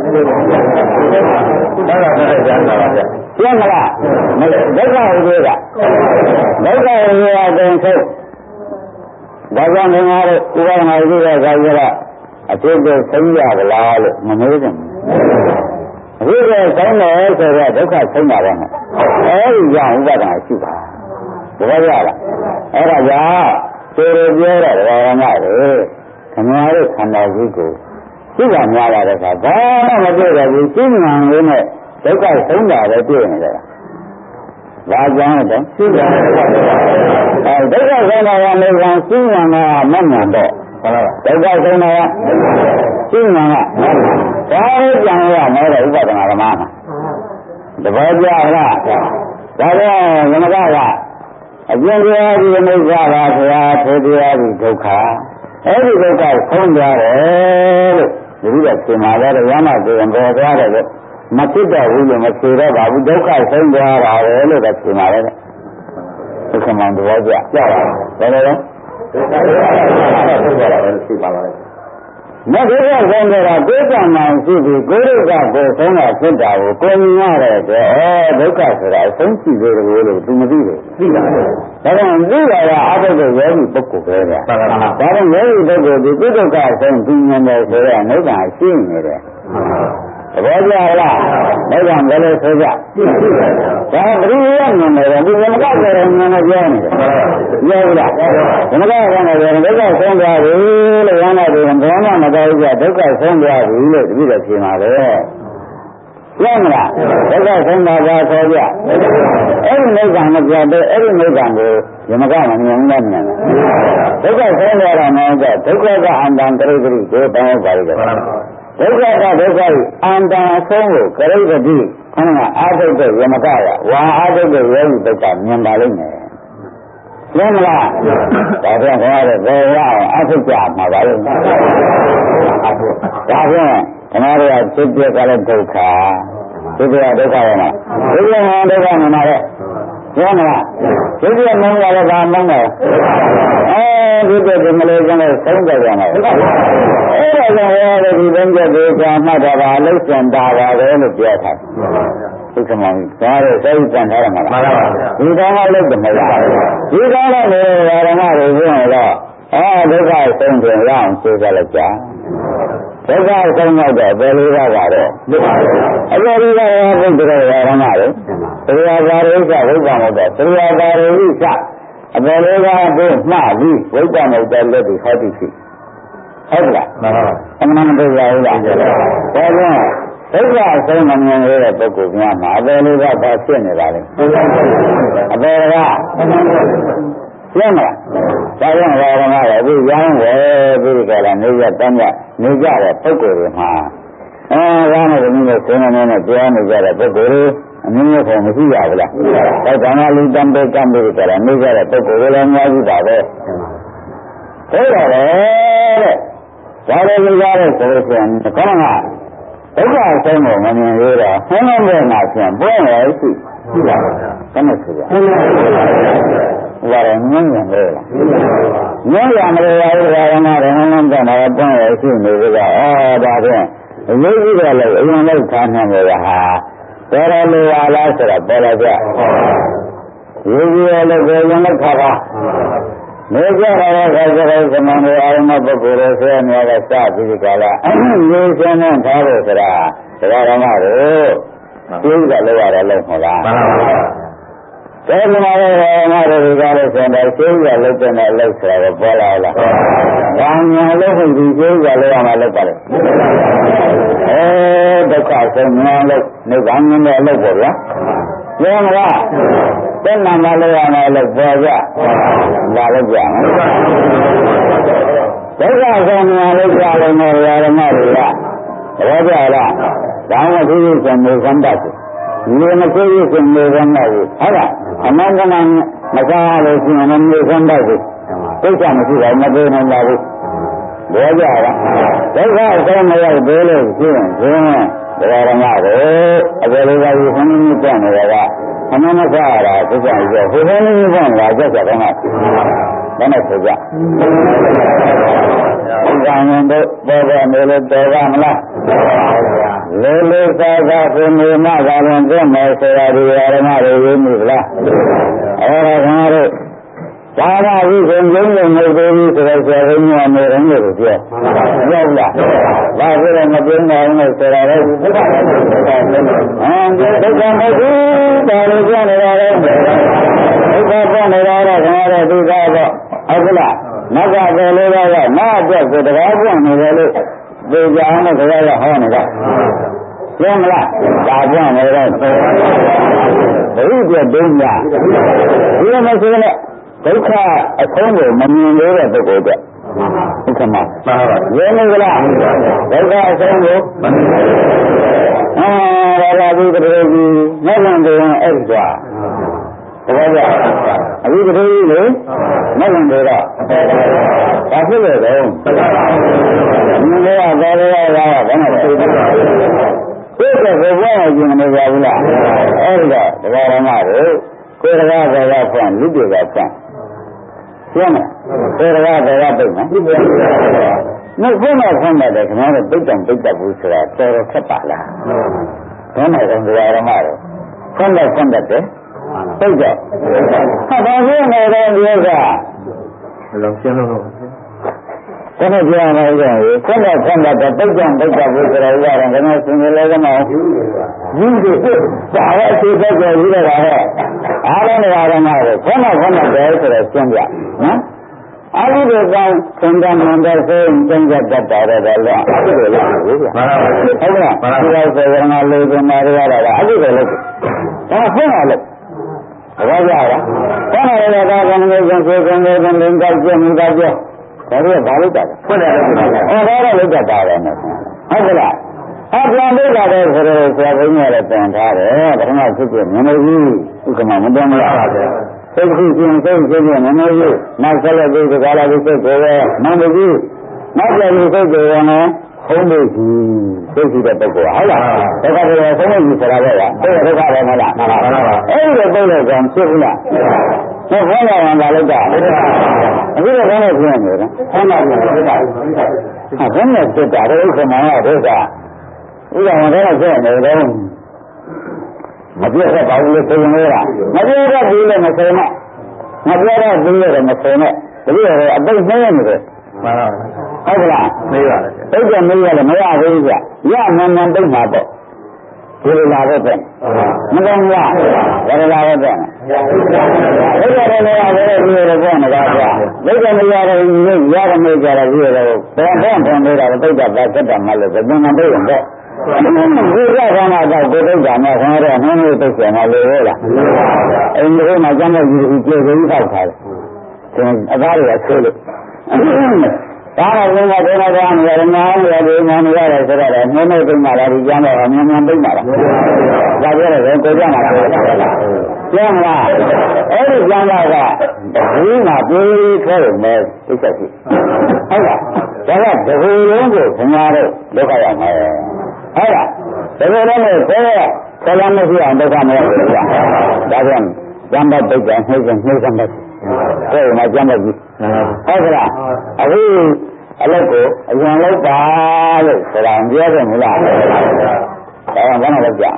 [SPEAKER 2] သံဃာသက်သက်ကျမ်းတာပါဗျရှင်းမလားဒုက္ခဟူသေးတာဒုက္ခဟူရအကုန်ဆုံးဒါကြောင့်ငါတို့ဥပဒနာရှိတဲ့အခါကျတော့အဖြစ်ကိုဆုံးရပါလားလို့မမေးကြဘူးအခုကဆုံးတယ်ဆိုတော့ဒုက္ခဆုံးတာပဲနဲ့အဲဒီကြောင့်ဥပဒနာရှိတာဘယ်လိုရလားအဲ့ဒါကြောင့်ကိုယ်ပြောတဲ့ဓမ္မတွေခဏလေးခန္ဓာကြီးကိုသိတာများလာတဲ့အခါဘာမှမတွေ့တော့ဘူးသိဉာဏ်လေးနဲ့ဒုက္ခဆုံးတာပဲတွေ့နေတယ်ဘာကြောင့်လဲသိဉာဏ်ဒုက္ခဆုံးတာကနိဗ္ဗာန်သိဉာဏ်ကမမှန်တော့ဒုက္ခဆုံးတာကသိဉာဏ်ကဒါကိုကြံရမယ်တဲ့ဥပဒနာဓမ္မမှာတပည့်ကြလားဒါကြောင့်သမဂကအကျဉ်းတရားဒီနိစ္စပါဘုရားထေတရားဒီဒုက္ခအဲ့ဒီဒုက္ခဆုံးသွားတယ်လို့ဒီလိုပြင်လာတဲ့ရမတေံပေါ်သွားတယ်လို့မဖြစ်တော့ဘူးလို့မဖြေတော့ပါဘူးဒုက္ခဆုံးသွားတာပဲလို့ကပြင်လာတယ်ဒုက္ခမှန်တော်ကြပါဘယ်လိုလဲဒုက္ခဆုံးသွားတာပဲရှိပါပါလေမဒုက္ခဆုံးကြတာကိုယ်ကံမှရှိပြီးကိုယ်ကကိုယ်ဆုံးတာဖြစ်တာကိုကိုယ်မြင်ရတဲ့အတွက်ဒုက္ခဆိုတာအဆုံးရှိသေးတယ်လို့သူမသိဘူးသိပါဘူးဒါကြောင့်သိတာကအဘိဓိယောဂီပုဂ္ဂိုလ်ပဲဗျာဒါကြောင့်ယောဂီပုဂ္ဂိုလ်ဒီကုဒုက္ခအဆုံးသိမြင်တယ်ဆိုတော့နိဗ္ဗာန်ရှိနေတယ်သဘောကျလားနိဗ္ဗာန်လည်းလို့ဆိုကြဒါပရိယမြင်တယ်ဒီမကကြရမြင်နေပြောနေတယ်ပြောဘူးလားဒီမကကနေဒုက္ခဆုံးသွားပြီလို့ရမ်းတယ်ဘယ်မှမတော်ဘူးဒုက္ခဆုံးသွားပြီလို့တပည့်တော်ပြင်ပါလေပြောမလားဒုက္ခဆုံးတာပါဆိုကြအဲ့ဒီနိဗ္ဗာန်မပြောတဲ့အဲ့ဒီနိဗ္ဗာန်ကိုဒီမကမမြင်ဘူးလားမြင်တယ်ဒုက္ခဆုံးသွားတာမဟုတ်တော့ဒုက္ခကအန္တန်ကရိကရိကိုတောင်းပါလိမ့်မယ်ဒုက္ခကဒုက္ခအန္တန်အဆုံးကိုကရိကတိခဏအာထုတဲ့ယမကရဝါအာထုတဲ့ယောဂီဒုက္ခမြင်ပါလိမ့်မယ်မြင်မလားဒါဖြင့်ခေါ်ရတဲ့ဘယ်ရအောင်အထုကြမှာပါလိမ့်မယ်ဒါဖြင့်ခဏရဖြစ်ပြကလည်းဒုက္ခဖြစ်ပြဒုက္ခရမှာဒုက္ခမှာဒုက္ခမှာလည်းပြောမလားဖြစ်ပြမုန်းလည်းဒါမုန်းတယ်ဒီပြမလေးကလည်းဆုံးကြကြမှာအဲ့ဒါကြောင့်ရတဲ့ဒီဘင်းချက်ကိုကြာမှတ်တာပါလှုပ်ရှင်တာပါပဲလို့ပြောထားဒုက္ခမောင်ဒါတော့စိတ်ကြံထားရမှာလားမှန်ပါပါဒီကောင်းကလုပ်တယ်မဟုတ်လားဒီကောင်းကလည်းဓမ္မတွေပြောရင်တော့ဒုက္ခဆုံးတယ်ရအောင်သိကြလိုက်ကြဒုက္ခဆုံးတော့ဘယ်လိုရပါတော့အပေါ်ဒီကဘုဒ္ဓရဲ့ဓမ္မတွေသရိယာပါရိစ္ဆဝိပ္ပမဟုတ်တော့သရိယာပါရိစ္ဆအပေါ်လေးကဘုမှားပြီးဝိပ္ပမဟုတ်တဲ့လက်တွေဟောတိရှိဟုတ်လားမှန်ပါပါအမှန်တရားဟုတ်လားဒါကြောင့်ဒုက္ခအဆုံးမမြင်ရတဲ့ပုဂ္ဂိုလ်များမှာအပေါ်လေးကဘာဖြစ်နေပါလဲအပေါ်ကရှင်းမလားဒါကြောင့်ဘာဝနာလဲအခုရောင်းဝယ်ပြီးကြတာနေရတမ်းနေကြတဲ့ပုဂ္ဂိုလ်တွေမှာဘာနဲ့ဒီလိုဆင်းရဲနေပြောနေကြတဲ့ပုဂ္ဂိုလ်တွေအမျိုးမျိုးပုံမရှိရဘူးလားဒါကံလူတံပေကံပေကြတာနေကြတဲ့ပုဂ္ဂိုလ်တွေလည်းအများကြီးပါပဲဟုတ်တယ်တဲ့ဒါလည်းလူသားတဲ့ဆိုလို့ရှိရင်ခေါင်းကဒုက္ခအဆုံးကိုမမြင်ရတော့ဆင်းရဲတဲ့နာဖြင့်ပွင့်ရရှိပါဘူးဘယ်နဲ့ဆိုရဘာလဲငြင်းရင်လေငြင်းရမလို့ရဘူးဘာမှတော့ငြင်းတဲ့နာပွင့်ရရှိနေကြတော့ဒါဖြင့်အရေးကြီးတယ်လို့အရင်လောက်ထားနေကြတာဟာတော်တော်လိုပါလားဆိုတော့ပေါ်လာကြရေးကြီးရလို့ကိုယ်ရင်လောက်ထားပါနေကြရတဲ့ခါကျတော့သမန်တွေအာရုံပုဂ္ဂိုလ်တွေဆဲနေရတဲ့စပြီးကြလားနေစင်းနဲ့ထားလို့ဆိုတာတရားဓမ္မတို့သိကြလို့ရတယ်လို့ဟုတ်လားမှန်ပါပါဒါကမှလည်းဓမ္မတွေကလည်းဆိုတော့သိကြလို့တဲ့လို့ဆိုတာကိုပေါ်လာလားဘာညာလို့ဟုတ်ဒီသိကြလို့ရမှာလို့ပါတယ်ဒုက္ခဆုံးများလို့နိဗ္ဗာန်မြင်တဲ့အလုပ်ပေါ့ဗျာပြောမလားတဲ့နာမလို့ရမယ်လို့ပေါ်ကြလာလို့ကြမယ်ဒုက္ခဆုံးများလို့ကြားလို့တော့ဓမ္မတွေကသဘောကျလားဒါမှသူကြီးကမေခန္ဓာကိုဒီမကိုကြီးကမေခန္ဓာကိုဟုတ်လားအမှန်ကမှမစားလို့ရှိရင်မေခန္ဓာကိုသိချမရှိတော့မပြေနိုင်ပါဘူးဘောကြလားဒုက္ခအဆုံးမရောက်သေးလို့ရှိရင်တရားဓမ္မကိုအပေလေးပါးကိုခဏလေးကြနေရတာအမှန်မစားရတာသိကြပြီးတော့ဟိုဘက်လေးကလာကြကြတော့မှဘယ်နဲ့ဆိုကြဘုရားဉာဏ်တို့ပေါ်ပေါ်နေလို့တော်ပါမလားလေလေစားစားကိုနေမှသာရင်ပြည့်မယ်ဆိုတာဒီဓမ္မတွေရင်းမိလားအဲ့ဒါခင်ဗျားတို့ဒါကဝိဇ္ဇုံကျုံနေသေးဘူးဆိုတော့ဆရာကြီးကနေတယ်လို့ပြောဟုတ်လားဒါဆိုတော့မပြင်းနိုင်ဘူးဆိုတာလေဒုက္ခမဟုတ်ဘူးဒါလိုပြောနေတာလေဒုက္ခပေါ်နေတာတော့ခင်ဗျားတို့ဒီကားတော့ဟုတ်လားမကပဲလေးတော့နားအတွက်ကိုတရားပွင့်နေတယ်လို့သိကြအောင်လို့ခင်ဗျားကဟောနေတာရှင်းမလားဒါပွင့်နေတော့ဘုရားဒုညဒီလိုမရှိနဲ့ဒုက္ခအဆုံးကိုမမြင်သေးတဲ့ပုဂ္ဂိုလ်တဲ့ဒုက္ခမှာမှန်ပါပါရင်းနေကြလားဒုက္ခအဆုံးကိုမမြင်သေးဘူးဒါကဒီတရေကြီးမလန်တယ်အဲ့ဒါသဘောကျအဘိဓိပ္ပာယ်လေမလန်တယ်တော့ဘာဖြစ်လဲတော့ဒီလိုကတော်တော်ရတာဘယ်နဲ့လဲဒီကဘယ်ဘဝကျင်နေကြဘူးလားအဲ့ဒါတရားဓမ္မတွေကိုယ်တော်ကဘာဖွင့်လူတွေကဖွင့်ရှင်းမလားကိုယ်တော်ကဘာပိတ်မလဲနှုတ်ခွန်းတော့ခွန်းတယ်ခင်ဗျားတို့ပိတ်တယ်ဘူးဆိုတာတော်တော်ခက်ပါလားဘယ်နဲ့တော့တရားဓမ္မတော့ခွန်းတယ်ပိတ်တယ်ဟာဘာလို့လဲတော့ဒီဥစ္စာ
[SPEAKER 3] လုံးရှင်းလို့
[SPEAKER 2] ဘယ်နဲ့ပြောရမလဲခွန်းတယ်ပိတ်တယ်ဘူးဆိုတာဥပဒေကလည်းဆင်းရဲလဲကမဟုတ်ဘူးဒီဒါရဲ့အသေးစိတ်ကိုယူရတာဟဲ့အားလုံးတရားဓမ္မတွေခွန်းတယ်ဆိုတော့ရှင်းပြနော်အာဟုဒေကောင်းသင်္ကန်းမှန်တဲ့ဆိုရင်သင်္ကန်းတတ်တာတော့လည်းအာဟုဒေလို့ဟုတ်ကဲ့ဟုတ်လားဒီလိုဆိုရင်ငါလေးကမာရရတာအာဟုဒေလို့ဒါဖုန်းရလို့ဘာကြရဖုန်းရတဲ့ကောင်ကလည်းဆိုကုန်တယ်လင်းကောက်ပြမိတာပြောဒါတွေကဘာလို့တာလဲဖုန်းရတယ်ဒါတော့လို့တတ်တာပဲနော်ဟုတ်ကဲ့လားအပြန်လို့လာတဲ့ဆိုတော့ဆရာဘုန်းကြီးလည်းပြန်ထားတယ်ပထမဖြစ်ဖြစ်မင်းတို့ဥက္ကမမတော်မလားပါပဲသိခုရှင်သိခုရှင်မမေကြီးနောက်ဆက်လက်ပြီးကြလာပြီးစိတ်ကိုပဲမန္တကြီးနောက်ပြန်ပြီးစိတ်ကိုရောနဲ့ဟုံးလို့ရှိသိရှိတဲ့ပုဂ္ဂိုလ်ဟုတ်လားဒါကတည်းကဆုံးမကြီးဆိုတာပဲလားသိရဒုက္ခပဲမလားမှန်ပါပါအဲ့ဒီပုဂ္ဂိုလ်ကံဖြစ်ဘူးလားဘယ်ခေါ်ရအောင်လာလိုက်တာအခုတော့ခေါင်းနဲ့ပြင်နေတယ်ခေါင်းနဲ့ပြင်နေတာဟာဘယ်နဲ့ဖြစ်တာလဲဥက္ကမရဒုက္ခဥက္ကမကတော့ဖြစ်နေတယ်မပြတ်တော့ဘာလို့လဲဆိုရင်လည်းမပြတ်တော့ဘူးလည်းမဆိုနဲ့မပြတ်တော့ဘူးလည်းမဆိုနဲ့တပည့်တော်အပိတ်နှဲနေတယ်
[SPEAKER 3] မှန်ပါ
[SPEAKER 2] ဟုတ်ကလား
[SPEAKER 3] မေးပါတယ်
[SPEAKER 2] ပိတ်တယ်မေးရတယ်မရဘူးကြရမှန်မှန်ပိတ်မှာပေါ့ဒီလိုလာတော့တဲ့မကောင်းလားဘယ်လိုလာတော့တဲ့ပိတ်တယ်လည်းရတယ်ဒီလိုပေါ့နေတာဗျာပိတ်တယ်မရတော့ဘူးရတယ်မေးကြတယ်ဒီလိုဘယ်တော့ဖွင့်ပေးတာပိတ်တာပါစက်တာမှလို့ဘယ်မှမပိတ်ရင်တော့ဒီကဘာမှတော့ကိုယ်သိကြမှာခေါင်းတော့နှင်းလို့သိကြမှာလေဟုတ်လားအိမ်တို့မှာကျမ်းတဲ့ကြီးပြေပြေကြီးထောက်ထားတယ်အသားတွေဆွေးလို့ဒါတော့ဘုရားဒေနာတော်နေရာမှာနေရတယ်ဆိုတော့နှင်းလို့သိမှာလားဒီကျမ်းတော့မြန်သိမှာလားဒါပြောတယ်ကိုကြမှာလားကျမ်းလားအဲ့ဒီကျမ်းတော့ကဒီမှာပြေးထွက်ရုံနဲ့သိချက်ရှိဟုတ်လားဒါကတကူလုံးကိုခင်ဗျားတို့ဒုက္ခရောက်မှာဟုတ်လားဒါကြလည်းနဲ့ဆယ်လမ်းမရှိအောင်ဒုက္ခမရဘူးဗျာဒါကြောင့်ကျမ်းပတ်ပိတ်တယ်နှိမ့်စံမဲ့ဆိုမှာကျမ်းပတ်ကြီးဟုတ်ကလားအခုအလုပ်ကိုအရင်လုပ်ပါလို့ဆိုတာပြောတယ်မလားဒါကဘာနဲ့လုပ်ကြ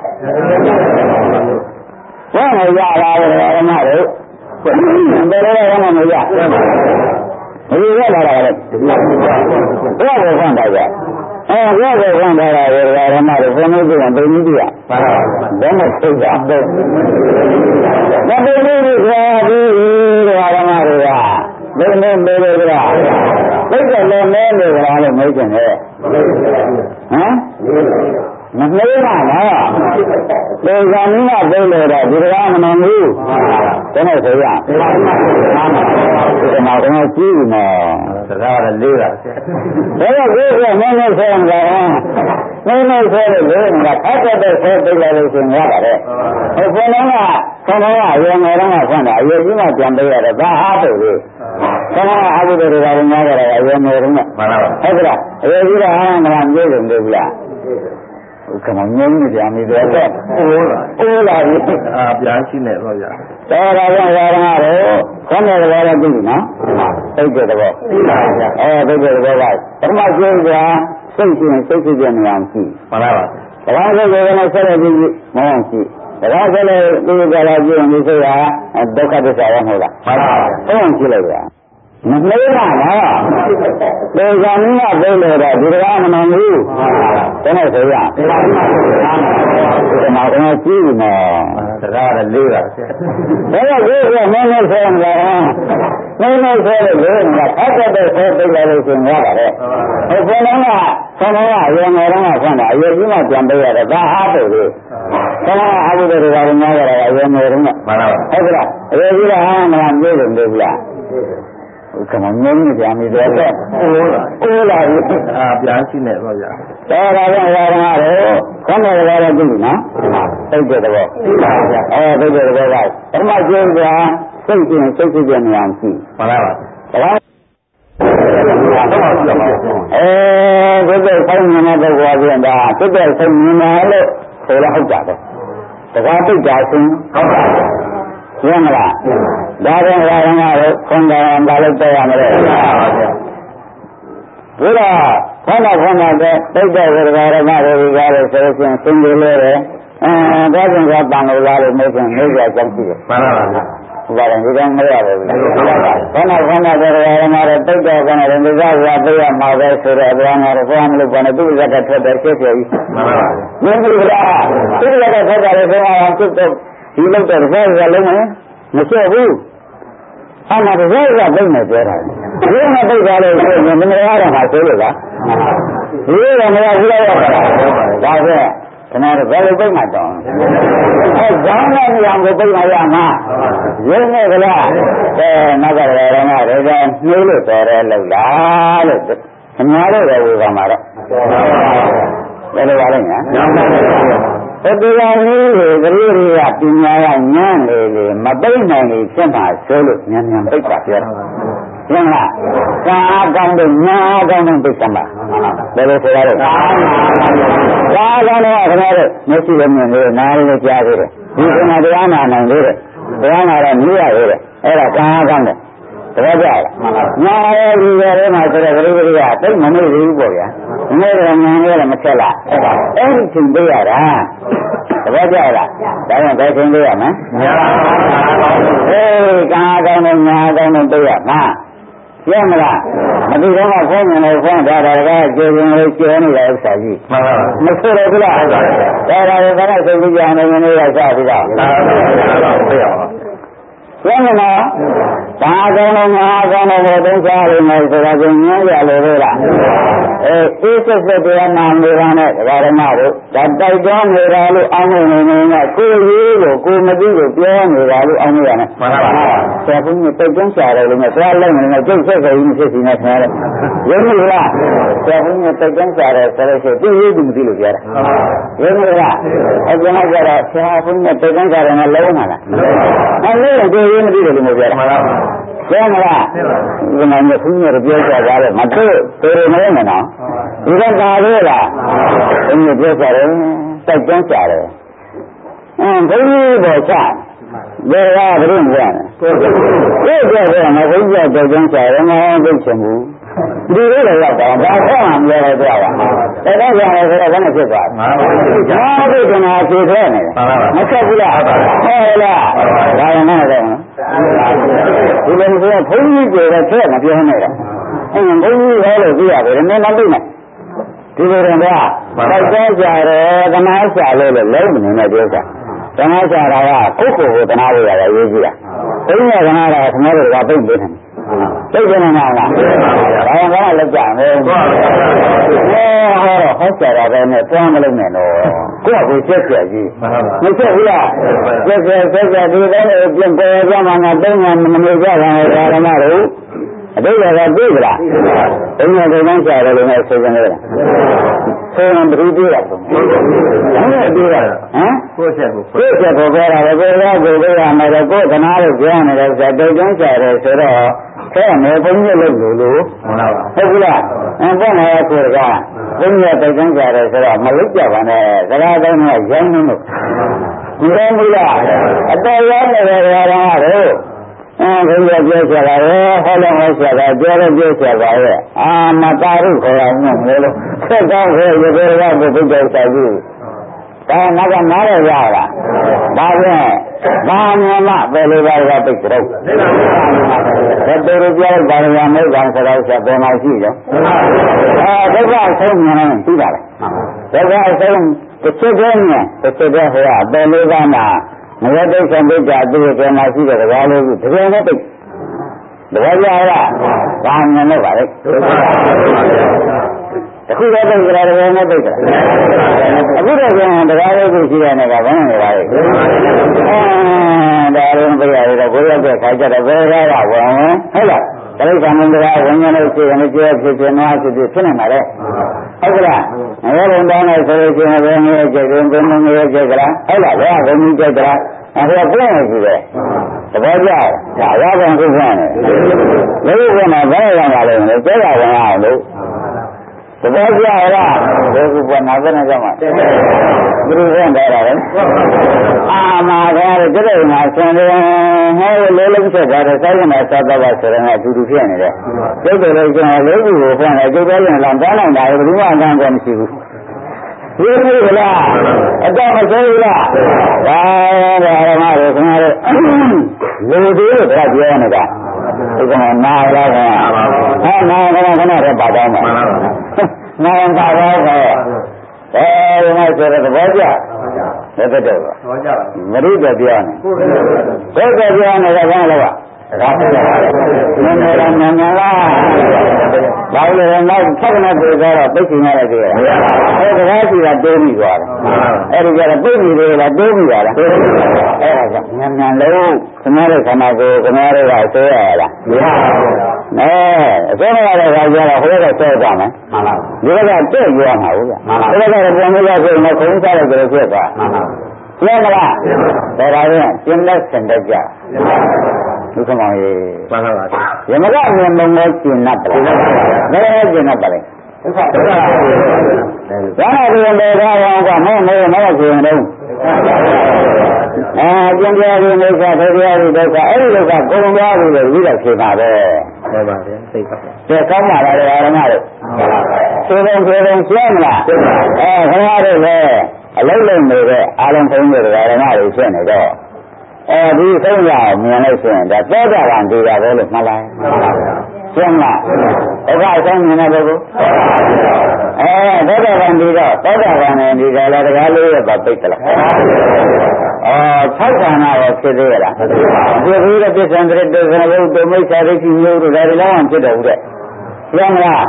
[SPEAKER 2] ဘာနဲ့ရပါလဲဓမ္မတို့ဘယ်လိုလဲဘာနဲ့မရဘူးရလာတာလေဘယ်လိုခံတာကြဘယ်လိုခံတာလဲဓမ္မတို့ဘယ်လိုပြန်ပြင်ပြီးပြပါဘယ်နဲ့သိတာတော့မသိဘူးကြာဘူးဓမ္မတို့ကဘယ်နဲ့မေးလို့ကြသိတယ်လည်းမဲလို့ကြလားလို့မေးကြတယ်ဟမ်မမေးပါလားဒီကံကြီးကသိလို့တော့ဒီကမနဘူးဘယ်နဲ့ဆိုရဒီမှာတော့ကြည့်နေစကားလည်းလေးတာဒါတော့ဒီကမင်းနဲ့ဆိုရင်လည်းမင်းနဲ့ဆိုလို့လေငါဖတ်တဲ့ဆိုသိလိုက်လို့ရှင်ရပါတယ်ဟိုဘယ်လုံးကဆန္ဒကရေငယ်တော့မှဆန္ဒအရေးကြီးမှပြန်ပေးရတယ်ဘာအားထုတ်လေဆန္ဒအားထုတ်တယ်ကလည်းများကြတယ်အရေးငယ်တော့မှမှန်ပါပါဟုတ်ကဲ့အရေးကြီးတာအားမလားပြေးတယ်လို့လားကမငုံနေကြမိတယ်တော့အိုးလာပြီ
[SPEAKER 3] ပြန်ရှိနေတော့ဗျာ
[SPEAKER 2] တော်တော်ကြောင့်ဝါရမတို့ခေါင်းနဲ့ဝါရသိပြီနော်သိတဲ့သဘောသိပါဗျာသိတဲ့သဘောကပထမကျင်းကစိတ်ရှင်စိတ်ဖြစ်တဲ့နေရာရှိ
[SPEAKER 3] မှန်ပါပါ
[SPEAKER 2] ဒါကလည်းဆက်ရပြီးမောင်းရှိဒါကလည်းဒီကလာကြည့်ရင်ဒီစိတ်ကဒုက္ခသစ္စာရမဟုတ်လား
[SPEAKER 3] မှန်ပါပါ
[SPEAKER 2] အဲ့ဒါကြည့်လိုက်ပါမလေးပါလားဒီကံကြီးကသိလို့တော့ဒီကမနဘူးဘယ်နဲ့ဆိုရဒီမှာတော့ကြည့်နေစကားလည်းလေးတာဒါကဒီကမင်းနဲ့ဆိုရင်လည်းမင်းနဲ့ဆိုလို့လေငါဖတ်တဲ့ဆိုသိလာလို့ရှင်ရပါတယ်ဟိုဘယ်လုံးကဆန္ဒကရေငယ်တော့ကဆန္ဒအရေးကြီးမှပြန်ပေးရတယ်ဒါအားထုတ်လေဆန္ဒအားထုတ်တယ်ကလည်းများကြတယ်အရေးငယ်တော့မှ
[SPEAKER 3] မှန်ပါပါ
[SPEAKER 2] ဟုတ်ကဲ့အရေးကြီးတာအားမလားပြေးတယ်လို့ဗျာကမငုံနေကြမိတယ်တော့အိုးလာပြီ
[SPEAKER 3] ပြန်ရှိနေတော့ဗျာ
[SPEAKER 2] တော်တော်ကြောင့်ဝါရမတို့ခေါင်းတော်လည်းကြည့်နော်သိတဲ့သဘော
[SPEAKER 3] သိပါဗျာ
[SPEAKER 2] သိတဲ့သဘောကပထမကျင်းကစိတ်ရှင်စိတ်ဖြစ်တဲ့နေရာရှိ
[SPEAKER 3] မှန်ပါပါ
[SPEAKER 2] ဒါကဒီကိဆိုင်နေတဲ့ပုဂ္ဂိုလ်ကဒါစိတ်တဲ့ဆိုင်နေတယ်လို့ဆိုတော့ဟုတ်ကြတယ်ဒါကသိကြရှင်ဟုတ်ပါရှင်းမလားဒါကြောင့်ဝါရမတို့ခွန်တော်ဘာလို့တဲ့ရမလဲဘုရားခန္ဓာခန္ဓာတဲ့တိတ်တဲ့ဝေဒနာရမတွေကားလို့ဆိုရင်သင်္ကေလဲတယ်ဒါကြောင့်ကပန်လို့လားလို့ပြောရင်မျိုးရကြောင်းရှိတယ်မှန်ပါပါဒါလည်းဒီကမရဘူးခန္ဓာခန္ဓာတဲ့ရမတွေတိတ်တဲ့ခန္ဓာတွေဒီကရပြရမှာပဲဆိုတော့အပြန်တော့ဘုရားမလို့ဘာနဲ့သူ့ဇက်ကထွက်တယ်ဖြစ်ဖြစ်ကြီးမှန်ပါပါမင်းကြီးကသူ့ဇက်ကထွက်တယ်ဆိုတော့သူ့တော့ဒီလောက်တဲ့ဘုရားလုံးမမချက်ဘူးအဲ့ဒါဘုရားကပြိနေပြောတာဒီမှာပြိသွားလို့ဆိုရင်မနေရတော့ဟာဆိုလို့လားဒီကမရဘူးလားဒါပဲခဏတော့ဘယ်လိုပြိမှာတောင်းအဲဇောင်းနဲ့ညောင်ကိုပြိမှာရမှာရင်းနေကြလားနောက်ကလည်းရမတွေကနှိုးလို့တော်တယ်လို့လားလို့ခင်ဗျားတို့ပဲဝေဖန်မှာတော့ဘယ်လိုပါလဲညာတရားနည်းလေကလေးတွေကပညာရညံ့လေလေမပိတ်နိုင်လေဖြစ်မှာဆိုလို့ညံ့ပိတ်ပါပြောတာရှင်းလားကာကောင်းတဲ့ညာကောင်းတဲ့ပိတ်ကမှာဘယ်လိုဆိုရလဲကာကောင်းတဲ့ခင်ဗျားတို့မရှိရမြင်လို့နားလေးကြားသေးတယ်ဒီကနေ့တရားနာနိုင်သေးတယ်တရားနာတော့မြည်ရသေးတယ်အဲ့ဒါကာကောင်းတယ်တပည့်ကြလားညာရဲ့ဒီရဲမှာဆိုတဲ့ကလေးတွေကတိတ်မမေ့ဘူးပေါ့ဗျာမမေ့တော့ညာရဲလည်းမချက်လားအဲ့ဒီချိန်ပေးရတာတပည့်ကြလားဒါကြောင့်ဘယ်ချိန်ပေးရမလဲညာအေးကာကောင်းတဲ့ညာကောင်းတဲ့ပေးရမှာရမလားမဒီတော့ဖုန်းနေလို့ဖုန်းထားတာကကျေရင်လေးကျဲနေတဲ့ဥစ္စာကြီးမှန်ပါဘူးမဆိုတော့ဘူးလားဒါလည်းဘာလို့စိတ်ကြီးကြနေနေရစပြီးတော့သိအောင်ကျင်းမလားဒါကောင်းလို့ငါကောင်းလို့သုံးစားရမယ်ဆိုတာကိုညံ့ရလို့လေလားအေးစစ်စစ်တရားနာနေတာနဲ့ဒကာဓမ္မတို့ဒါတိုက်တွန်းနေတာလို့အောင်းနေနေတာကိုရေးလို့ကိုမသိလို့ပြောနေတာလို့အောင်းနေရတယ်မှန်ပါပါဆရာဘုန်းကြီးတိုက်တွန်းရှာတယ်လို့နဲ့သွားလိုက်နေတယ်ကျုပ်ဆက်ဆက်ကြီးဖြစ်စီနေတယ်ရင်းမလားဆရာဘုန်းကြီးတိုက်တွန်းရှာတယ်ဆိုလို့ရှိရင်သူရေးသူမသိလို့ပြောတာရင်းမလားအကျဉ်းကကြတော့ဆရာဘုန်းကြီးတိုက်တွန်းရှာတယ်နဲ့လုံးမှာလားမလုံးကိုရေးမသိတယ်လို့ပြောတာမှန်ပါပါကျင်းမလားဒီမှာမြတ်ဘုရားပြောကြတာလေမတွေ့တော်မလဲမနော်ဒီကကာလို့လားဘုရားပြောကြတယ်တိုက်တွန်းကြတယ်ဘုန်းကြီးပေါ်ချဘယ်ကဘုရင်ပြန်လဲကိုယ်ပြောတယ်မဘုရားတိုက်တွန်းကြတယ်မဟုတ်သိချင်ဘူးဒီလိုလည်းရောက်တာဘာခေါ်မှမပြောတော့ကြပါဘူးတော်တော်ကြတယ်ဆိုတော့ဘယ်နဲ့ဖြစ်သွားလဲမာဘုရားခြေထဲနေတယ်မဆက်ဘူးလားဟုတ်လားဒါရင်လည်းတော့ဒီလိုဆိုဘုန်းကြီးတွေတော့ထဲမပြောနဲ့တော့ဘုန်းကြီးဟောလို့ပြရတယ်နည်းနည်းသိနေဒီလိုတော့တိုက်ကြကြတယ်သနာဆရာလို့လည်းလုံးမနေနဲ့ပြောတာသနာဆရာကကိုယ့်ကိုယ်ကိုသနာလို့ရတယ်ရေးကြည့်တာဘုန်းကြီးကသနာတာခင်ဗျားတို့ကပြိတ်ပေးတယ်သိတယ်မလားဒါရင်ကတော့လက်ကြမယ်ဟောဆရာပဲနဲ့တွန်းမလို့နဲ့တော့ကိုယ့်ကိုချက်ချက်ကြီးမချက်ဘူးလားချက်ချက်ဒီလိုပြင်ပေါ်ကြမှာငါတုံးမှမနေကြပါဘူးဓမ္မတို့အတိတ်ကသိကြလားဘုရားကိုယ်ကဆရာတယ်လို့နဲ့ဆိုကြတယ်လားဆိုရင်ဘယ်လိုပြေးတာတော့ပြေးတာဟမ်ကိုယ့်ချက်ကိုပြောတာပဲကိုယ်ကကိုယ်ရမယ်တော့ကိုယ်ကနာလို့ပြောနေတယ်ဆိုတော့တုံးဆရာတယ်ဆိုတော့ခဲမယ်ဘုန်းကြီးလို့လို့ဟုတ်ဘူးလားဘုန်းတော်ကိုယ်ကဘုန်းကြီးတုံးဆရာတယ်ဆိုတော့မလုပ်ကြပါနဲ့စကားတိုင်းကရိုင်းနေလို့ဒီလိုမလားအတော်ရနေတဲ့ဓမ္မတို့ဘုရားပြောချင်တာလေဟောလို့ဟောချင်တာပြောလို့ပြောချင်ပါရဲ့မတာရုခေါ်ရအောင်လို့ဆက်ကောင်းခဲ့ရေတွေကဘုရားစာကြည့်ဒါနောက်ကနားရရလားဒါဖြင့်ဘာမှမပဲလို့ပါကပိတ်ကြတော့ဘယ်လိုပြောဘာလို့မဟုတ်ဘူးဆိုတော့ဆက်ပေါ်မှာရှိရောဒုက္ခဆုံးမြင်နေသိပါလားဒုက္ခဆုံးတစ်ချက်တည်းနဲ့တစ်ချက်တည်းဟောအတယ်လေးပါးမှာမရတဲ့ဆံပိတ်တာသူ့ရဲ့မှာရှိတဲ့ဘာလို့ဒီလိုနဲ့ပိတ်တကယ်ရလားဘာမှမလုပ်ပါနဲ့တခုတော့ပိတ်ကြတယ်ဘယ်နဲ့ပိတ်ကြလဲအခုတော့ကျန်တရားလေးကိုရှိရတဲ့ကဘာနဲ့နေပါလဲဒါရင်ပြရတယ်တော့ကိုရတဲ့ခါကျတော့ဘယ်ကားကဝင်ဟုတ်လားတရိစ္ဆာန်တရားဝင်နေလို့ရှိရင်ကြည့်ဖြစ်နွားဖြစ်နေမှာလေဟုတ်ကလားငရဲလုံးတောင်းလိုက်ဆိုလို့ရှိရင်ဘယ်ငရဲကြိုက်တယ်ဘယ်ငရဲကြိုက်ကလားဟုတ်လားဘယ်ကဘုံကြီးကြိုက်ကလားအခုပြည့်နေပြီလေသဘောကျဒါရကောင်ခုပြန်နေလို့ကမှဘယ်ရောက်လာလဲကျဲရဝင်အောင်လို့တပည့်ကြရလားဘယ်ကူပေါ်နာတဲ့ကြမှာဘုရားနဲ့တာလေအာမာကလည်းကြည့်မှာဆင်တယ်ဟဲ့လေးလုံးချက်တာစိုက်နေတာသတ္တဝါဆိုရင်အတူတူဖြစ်နေတယ်ကျုပ်တို့လည်းကျွန်တော်လေးခုကိုဖွင့်တယ်ကျုပ်လည်းရင်လောင်တန်းနိုင်တာဘယ်သူမှအကန့်အကွက်မရှိဘူးဒီလိုကလားအတော့မဆိုးဘူးလားဒါဓမ္မတွေခင်ဗျားတို့လူသေးလို့ပြောနေတာဒီကနေ့နားရတာဟာနားရခဏတော့ပါတော့မှာနားပါတော့အဲဒီမှာဆိုတဲ့သဘောကျလက်သက်တော့မရိတပြောနေဘယ်ကပြောနေတာဘာလို့လဲဒါဖြစ်တယ်နည်းနည်းတော့နာနာလားဘာလို့လဲနောက်ဆက်ကနေပြေတော့ပိတ်ချင်ရတဲ့ကြည့်ရအဲဒါကစီကတိုးပြီးသွားတယ်အဲဒီကျတော့ပိတ်ပြီးလေလားတိုးပြီးပါလားအဲဒါကြောင့်မြန်မြန်လို့ခင်ဗျားတို့ခန္ဓာကိုယ်ခင်ဗျားတို့ကဆွဲရလားမရဘူးအဆွဲရတဲ့ခါကျတော့ဟိုကဆွဲကြမယ်မှန်လားဒီကတက်ရမှာဟုတ်လားမှန်လားဒီကတော့ပြန်လို့ရဆိုရင်ခုံးစားတဲ့ကြည့်ဖြစ်သွားမှန်လားဒါကလည်းကျင်းလက်စင်တတ်ကြဒုက္ခမောင်ရေမှန်ပါပါယမကမြင်မုံနဲ့ကျင်납ပါလားဘယ်နဲ့ကျင်납ပါလဲဒုက္ခဒါနဲ့ဒီလေကားရောကမဟုတ်ကျင်တော့ကျင်ပြားပြီးမိစ္ဆာထေရပြီးဒုက္ခအဲ့ဒီဒုက္ခကိုယ်လုံးသွားပြီးလို့ပြီးတော့ဖြေပါပဲဟုတ်ပါဗျာသိပါပါဒါကောင်းပါလားဓမ္မတို့သေတယ်ရှင်းမလားခင်ဗျားတို့လည်းအလုံးလုံးနေတဲ့အာလုံးဆုံးတဲ့ဓမ္မတွေရှင်းနေတော့ဒီဆုံးရအောင်မြင်လို့ဆိုရင်ဒါသောတာပန်ဒီတာပဲလို့မှတ်လိုက်ရှင်းလားဒုက္ခအဆုံးမြင်တဲ့ပုဂ္ဂိုလ်သောတာပန်ဒီတော့သောတာပန်နဲ့ဒီကလည်းတရားလေးရပါပိတ်သလား၆ခန္ဓာရောဖြစ်သေးရလားဖြစ်ပြီးတော့ပြစ္ဆန္တရတေသနဘုဒ္ဓမိစ္ဆာဒိဋ္ဌိမျိုးတို့ဒါတွေလည်းဖြစ်တော့ဘူးတဲ့ရှင်းလား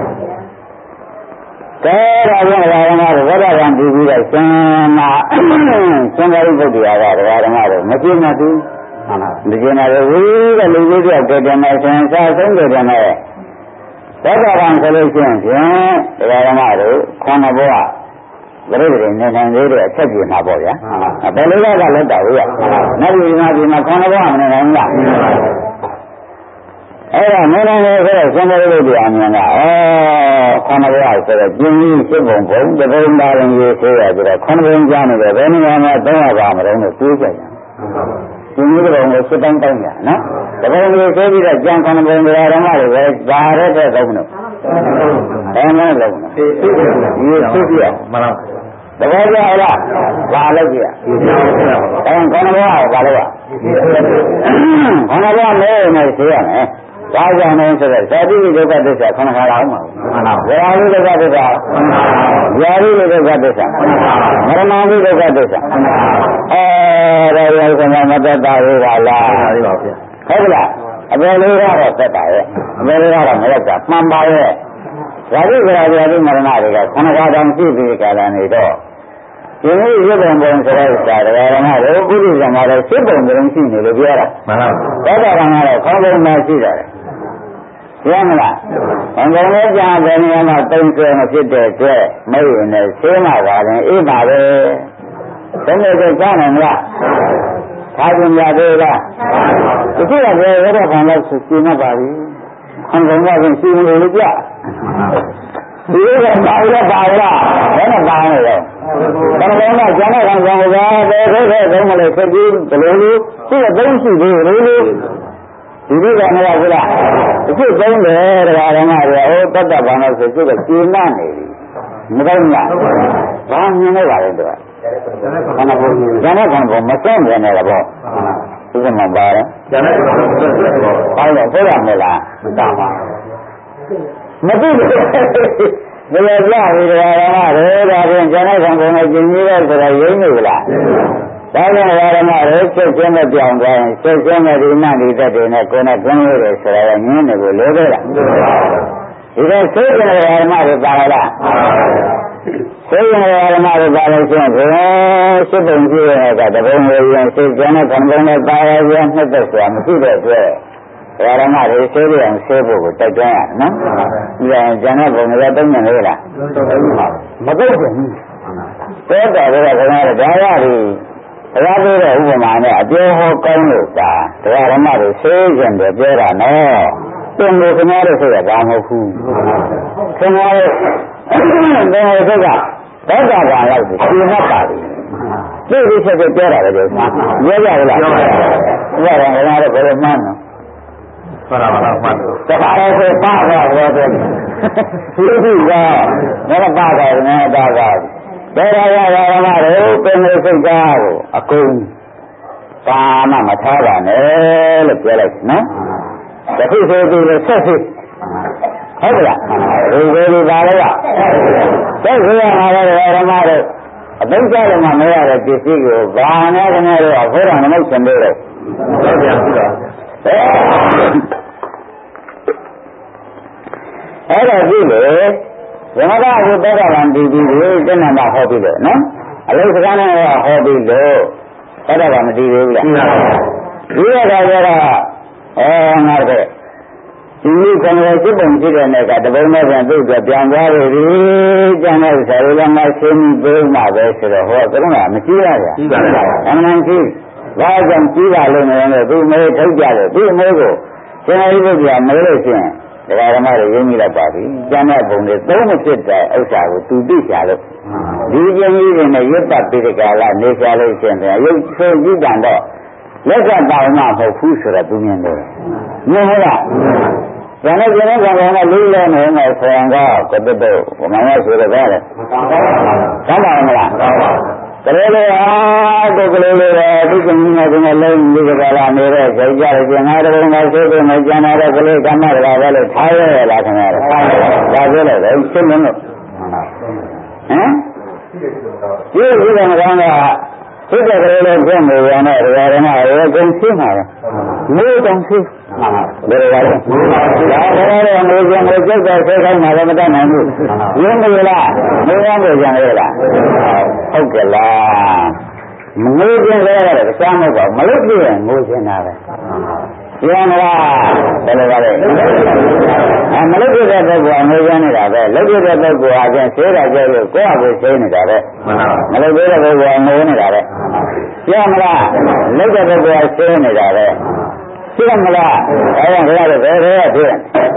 [SPEAKER 2] ကဲဒါကြောင့်ဓမ္မတို့ဝဒကံပြီးပြီးတော့ရှင်သာရိပုတ္တရာကဓမ္မတို့မကြည့်မှဘူးမှန်လားမကြည့်နိုင်ဘူးတဲ့လူကြီးတယောက်ကတည်းကရှင်သာဆုံးတယ်တဲ့သောတာပန်ဆိုလို့ရှိရင်ဓမ္မတို့ခေါင်းဘဝပြိတ္တိနေနိုင်သေးတဲ့အချက်ပြမှာပေါ့ဗျာဘယ်လိုကလည်းတာဘူးရနောက်ဒီမှာခေါင်းဘဝမနေနိုင်ဘူးလားအဲ့ဒါမင်းလည်းဆိုတော့ရှင်သာရိပုတ္တရာမြင်တာခန္ဓာဘဝဆိုတော့ကျင်းကြီးစစ်ပုံပုံတပုံပါရင်ရေးဆိုရပြီးတော့ခန္ဓာဘုံကြားနေတယ်ဘယ်နေရာမှာ300ပါမလို့လို့တွေးကြတယ်ကျင်းကြီးပုံကိုစစ်တိုင်းတိုင်းရနော်တပုံလေးဆိုပြီးတော့ကြံခန္ဓာဘုံတရားဓမ္မတွေပဲဒါရတဲ့သုံးလို့မလုံးဘူးဒီစစ်ပြမလားတဘောကြလားဘာလို့ကြည့်ခန္ဓာဘဝဘာလို့ခန္ဓာဘဝလဲနေသိရမယ်ဘာကြောင့်လဲဆိုတော့ဇာတိဒုက္ခသစ္စာခန္ဓာလာအောင်ပါဘူးဝေယဒုက္ခသစ္စာဇာတိဒုက္ခသစ္စာမရဏဒုက္ခသစ္စာဒါရောကမတတ်တာရောလားဟုတ်ပါဗျာဟုတ်လားအပေလေးကတော့သက်တာရဲ့အပေလေးကတော့မရက်တာမှန်ပါရဲ့ဇာတိဇာတိမရဏတွေကခန္ဓာတောင်ရှိပြီးကြတာနေတော့ဒီလိုရုပ်ပုံဆိုတဲ့စာတရားဓမ္မတွေပုရိသမารစိတ်ပုံတုံးရှိနေလို့ပြောတာမှန်ပါဘူးသောတာပန်ကတော့ခေါင်းပုံမှာရှိတယ်ရှင်းမလားဘုံကုံလေးကြာတဲ့နေရာမှာသုံးဆွဲမဖြစ်တဲ့အတွက်မဟုတ်ရင်လည်းရှင်းမှာပါရင်အေးပါပဲသုံးလို့ကြားနိုင်မလားသာကျင်ကြသေးလားဒီကလည်းရတဲ့ခံလို့ရှင်းမှပါပြီဘုံကုံကရှင်းလို့ကြဒီကပါရပါလားဘယ်နဲ့ပါလဲဘယ်လိုလဲကျန်တဲ့ခံဆောင်ကြတယ်ဘယ်လိုသုံးမလဲစက်ကြီးဘယ်လိုလဲသူ့သုံးရှိသေးတယ်လို့ဒီလိုကမရဘူးလားအခုသုံးတယ်တရားဓမ္မတွေဟိုတတ်တတ်ပါလို့ဆိုသူကကျင်းနေပြီမကောင်းလားဘာမြင်နေပါလဲတော့ခန္ဓာကိုယ်ကျန်တဲ့ခံကိုမစွန့်နေတယ်ပေါ့သူကမှပါတယ်ကျန်တဲ့ခံကိုမစွန့်နေတယ်ပေါ့ဟုတ်တယ်ဆိုရမလားမတပါမသိဘူးဘယ်လိုကြပြီတရားဓမ္မတွေဒါဖြင့်ကျန်တဲ့ခံကိုနဲ့ကျင်ကြီးတဲ့ဆိုတာရင်းနေကြလားဒါနဲ့ဓမ္မတွေချက်ချင်းနဲ့ပြောင်းသွားရင်ချက်ချင်းနဲ့ဒီနတ်ဒီသက်တွေနဲ့ကိုယ်နဲ့ကျင်းလို့ရဆိုတာကငင်းနေကိုလိုသေးလားဒီတော့သိတဲ့ဓမ္မတွေပါလားသိတဲ့ဓမ္မတွေပါလို့ရှိရင်ဘယ်စစ်ပုံကြည့်ရတာတပုံကိုရင်စိတ်ကျန်တဲ့ခံပုံနဲ့ပါရရနှစ်သက်ဆိုတာမရှိတဲ့အတွက်ဓမ္မတွေသိရအောင်သိဖို့ကိုတိုက်တွန်းရနော်ဒီကျန်တဲ့ပုံတွေတုံးနေလေလားမတုံးဘူးသောတာပန်ကဓမ္မတွေဒါရပြီတရားပြောတဲ့ဥပမာနဲ့အပြောဟောကောင်းလို့ဒါတရားဓမ္မတွေသိကျင်တယ်ပြောတာနော်သင်ကိုခင်ဗျားတို့ဆိုရတာမဟုတ်ဘူးခဆင်တော်ဘယ်လိုကသောတာပန်လောက်ကိုရှင်းမှတ်ပါလိမ့်သိပြီးချက်ပြောတာလေပြောကြရလားပြောရတယ်ငါတို့ဘယ်လိုမှန်းနော်
[SPEAKER 3] ခေါ်တာပါမှန်တယ်
[SPEAKER 2] တခါတော့ဆိုပါတော့ဘောတယ်သူတို့ကငါကပါတော့ငါတာကဘယ်ရရရမလို့ပင်လေးစိတ်သားကိုအကုန်ပါမမထားပါနဲ့လို့ပြောလိုက်နော်တခုဆိုသူလည်းဆက်စစ်ဟုတ်ကဲ့ဒီလိုပါလေဆက်စစ်ရမှာလည်းဓမ္မတို့အသိကြတယ်မှာမရတဲ့ပစ္စည်းကိုဘာနဲ့ခနဲ့တော့ဘုရားနမိတ်ဆင်တယ်လို့
[SPEAKER 3] ဟုတ်ပြန်ပြီတော့
[SPEAKER 2] အဲ့တော့ကြည့်လေဓမ္မကအခုတောတာဗံဒီပြီးတဏ္ဍာဟောပြီးလို့နော်အလုံးစကားနဲ့ဟောပြီးလို့တောတာဗံမတည်သေးဘူးလားဒီရတာကျတော့ငါတဲ့ဒီလိုကံရစိတ်ပုံရှိတဲ့နဲ့ကတပုံနဲ့ပြန်သူ့အတွက်ပြန်သွားပြီကျန်တဲ့ဆရာတော်ကမှရှင်းပြီးမှပဲဆိုတော့ဟောကလုံးကမရှိရဘူး
[SPEAKER 3] ရှိပါလား
[SPEAKER 2] အမှန်ကြီးဘာကြောင့်ကြီးပါလို့လဲသူမေးထုတ်ကြတယ်သူမေးကိုရှင်သာရိပုတ္တရာမေးလို့ရှိရင်ဒကာဓမ္မတွေရင်းမိလိုက်ပါပြီကျန်တဲ့ပုံတွေသုံးမဖြစ်တဲ့ဥစ္စာကိုသူသိချာလို့ဒီကျင်းကြီးတွေနဲ့ရွတ်ပတ်ပြီးဒီကလာနေချလို့ရှိရင်ရုပ်ဆိုကြည့်တန်တော့လက်ကတောင်းမှမဟုတ်ဘူးဆိုတော့သူမြင်တယ်မြင်ဟုတ်လားကျန်တဲ့ကျန်တဲ့ကောင်ကလေးလဲနေမှာဆံကကတ္တတော့ဘမမဆိုတော့ကားတယ်သမ်းပါမလားကလေးလေးအားကိုကလေးလေးသူကမြင်နေတယ်လုံးဒီကလာနေတဲ့ကြိုက်ကြတယ်ကျန်တဲ့ကောင်ကဆိုတော့မကျန်တဲ့ကလေးကမှတကားပဲလို့ထားရလားခင်ဗျာဒါပြောလိုက်တယ်ရှင်းမလို့ဟမ်ဒီလိုကောင်ကဖြစ်တဲ့ကလေးလေးပြင်နေရတဲ့ဒကာရမရေကုန်ရှင်းပါလားမျိုးတောင်ရှင်းဘယ်လိုလဲဒါကတော့မျိုးကျန်ကိုကြိတ်တော့ဆွဲခိုင်းမှာလည်းမတတ်နိုင်ဘူးရင်းမလားမျိုးရမ်းကိုကြံရလားဟုတ်ကဲ့လားမျိုးကျန်လည်းရတယ်တခြားမဟုတ်ပါဘူးမလို့ပြရင်မျိုးကျန်တာပဲရမ်းလားဘယ်လိုလဲမလို့ပြတဲ့ပုဂ္ဂိုလ်ကမျိုးကျန်နေတာပဲလုပ်ပြတဲ့ပုဂ္ဂိုလ်ကကျန်ဆေးတာကျလို့ကိုယ့်အကိုဆေးနေတာပဲမလို့ပြတဲ့ပုဂ္ဂိုလ်ကမျိုးနေတာပဲရမ်းလားလုပ်တဲ့ပုဂ္ဂိုလ်ကဆေးနေတာပဲသိရမလားအဲ့ဒါကတော့ဘယ်လိုဖြစ်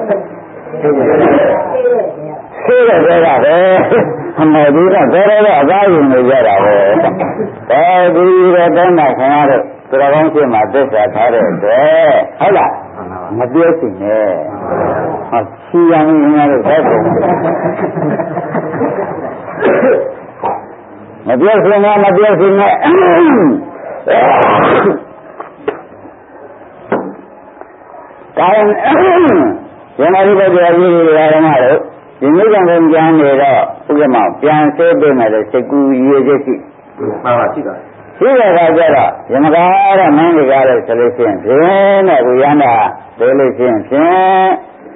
[SPEAKER 2] သိရကြတာပဲအမေဒီကဘယ်လိုအသားရင်နေကြတာပဲအဲဒီတော့တောင်းတာခင်ဗျားတို့သူတော်ကောင်းဖြစ်မှာသစ္စာထားတဲ့အတွက်ဟုတ်လားမပြောစီနဲ့ဟောချီရံနေရလို့ဆက်ကုန်မပြောစီနဲ့မပြောစီနဲ့ဒါရင်ရဏရိပ္ပရာကြီးတွေဓမ္မတို့ဒီမိဂံကိုကြံနေတော့ဥက္ကမပြန်ဆေးပေးမယ်လို့စိတ်ကူးရည်ချက်ရှိ
[SPEAKER 3] မှန်ပါရှိပါ
[SPEAKER 2] ရှိတဲ့အခါကျတော့ယမကားတဲ့မင်းတွေကားလို့ဆိုလို့ရှိရင်ဖြင့်တဲ့ကိုရန်တာပြောလို့ရှိရင်ဖြင့်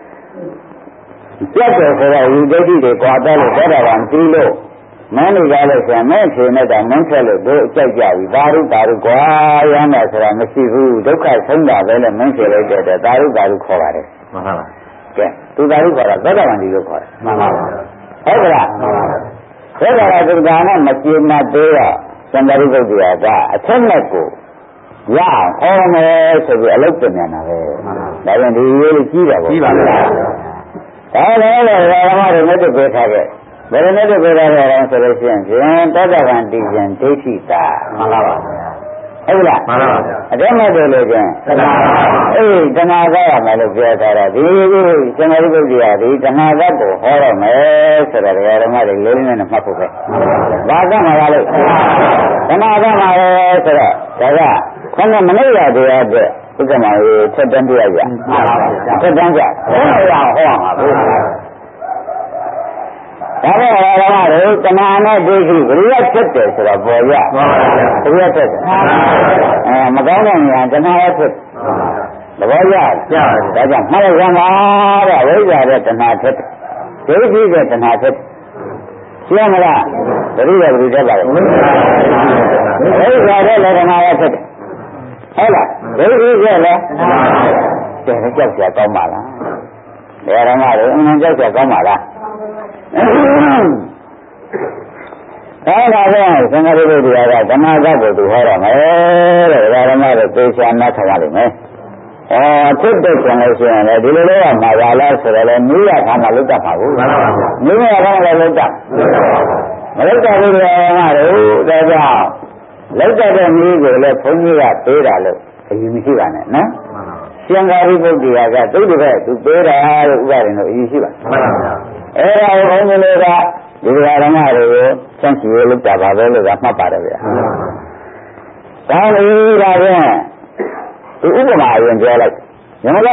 [SPEAKER 2] ပြတ်တယ်ဆိုတော့ဒီဒိဋ္ဌိတွေကြွားတယ်လို့ပြောတာကမပြီးလို့မင်းတွေကလည်းဆံမဲ့ဖြေနေတာမင်းဆက်လို့တို့အကြိုက်ကြပြီသာရုကွာရမ်းတာဆိုတာမရှိဘူးဒုက္ခဆုံးတာပဲလို့မင်းဖြေလိုက်တဲ့သာရုခေါ်ပါတယ်
[SPEAKER 3] မှန်ပါပါ
[SPEAKER 2] ကဲသူသာရုခေါ်တာသောတာပန်ဒီလို့ခေါ်တယ်
[SPEAKER 3] မှန်ပါပါ
[SPEAKER 2] ဟုတ်ကဲ့လားသောတာပန်သူကနဲ့မကျေနပ်သေးတော့သံဃာရိပုတ္တရာကအထက်နဲ့ကိုရအောင်ဟောမယ်ဆိုပြီးအလုပ်ပြင်နေတာပဲဒါကြောင့်ဒီရေးလေးကြီးတာပေါ့
[SPEAKER 3] ကြီးပါလား
[SPEAKER 2] ဒါလည်းဓမ္မတွေနဲ့တွေ့ပေးထားခဲ့ဘယ်လိုနဲ့တွေ့ရလဲဆိုလို့ရှိရင်သောတာပန်တည်ခြင်းဒိဋ္ဌိတာ
[SPEAKER 3] မှန်ပါပါ
[SPEAKER 2] ဟုတ်လား
[SPEAKER 3] မှန်ပါပါ
[SPEAKER 2] အတည်းမဲ့တယ်လို့ချင်း
[SPEAKER 3] တဏှာ
[SPEAKER 2] တဏှာကရမယ်လို့ပြောထားတာဒီသံဃာရိပုတ္တရာဒီတဏှာကကိုဟောရမယ်ဆိုတော့ဓမ္မတွေလေးနဲ့မှတ်ဖို့ပဲဘာကမှလာလို့တဏှာကမှလည်းဆိုတော့ဒါကခဏမနေ့ရတရားအတွက်ဥက္ကမရေထက်တန်းပြရကြထက်တန်းကြဘယ်လိုရဟောမှာဘူးဒါပေမဲ့ဓမ္မတွေတဏှာနဲ့ဒိဋ္ဌိဘယ်ရဖြစ်တယ်ဆိုတော့ပေါ်ရဘယ်ရဖြစ်တယ်မကောင်းတဲ့ဉာဏ်တဏှာရဖြစ်သဘောကျဒါကြောင့်မှတ်ရမှာတဲ့ဝိဇ္ဇာတဲ့တဏှာဖြစ်ဒိဋ္ဌိတဲ့တဏှာဖြစ်ရှင်းမလားဘယ်လိုလဲဘယ်လိုတက်ပါလဲဝိဇ္ဇာတဲ့လည်းတဏှာရဖြစ်ဟုတ်လားဒိဋ္ဌိတဲ့လည်းတဲ့ကြောက်ကြကောင်းပါလားဓမ္မတွေအမှန်ကြောက်ကြကောင်းပါလားအဲ့ဒါပဲသံဃာရိပုတ္တရာကဓမ္မကကိုသူဟောရမယ်တဲ့ဓမ္မတွေသေချာနားထောင်ရလိမ့်မယ်ဖြစ်တဲ့ကျင်လို့ရှိရင်လည်းဒီလိုလေးကမှာပါလားဆိုတော့လည်းမိရခါမှလုတ်တတ်ပါဘူးမှန်ပါဗျာမိရခါမှလည်းလုတ်တတ်မလုတ်တတ်ဘူးလေငါတို့ဒါကြောင့်လုတ်တတ်တဲ့မိကိုလည်းဘုန်းကြီးကပေးတာလို့အယူမရှိပါနဲ့နော်ရှင်သာရိပုတ္တရာကသူ့တပည့်သူပေးတာလို့ဥပဒေလို့အယူရှိပါမှန်ပါဗျာအဲ့ဒါကိုဘုန်းကြီးတွေကဒီဃာရမတွေကိုစန့်စီလုတ်တာပါပဲလို့ကမှတ်ပါတယ်ဗျာဒါလေးဒါဖြင့်ဒီဥပမာအရင်ပြောလိုက်ညမက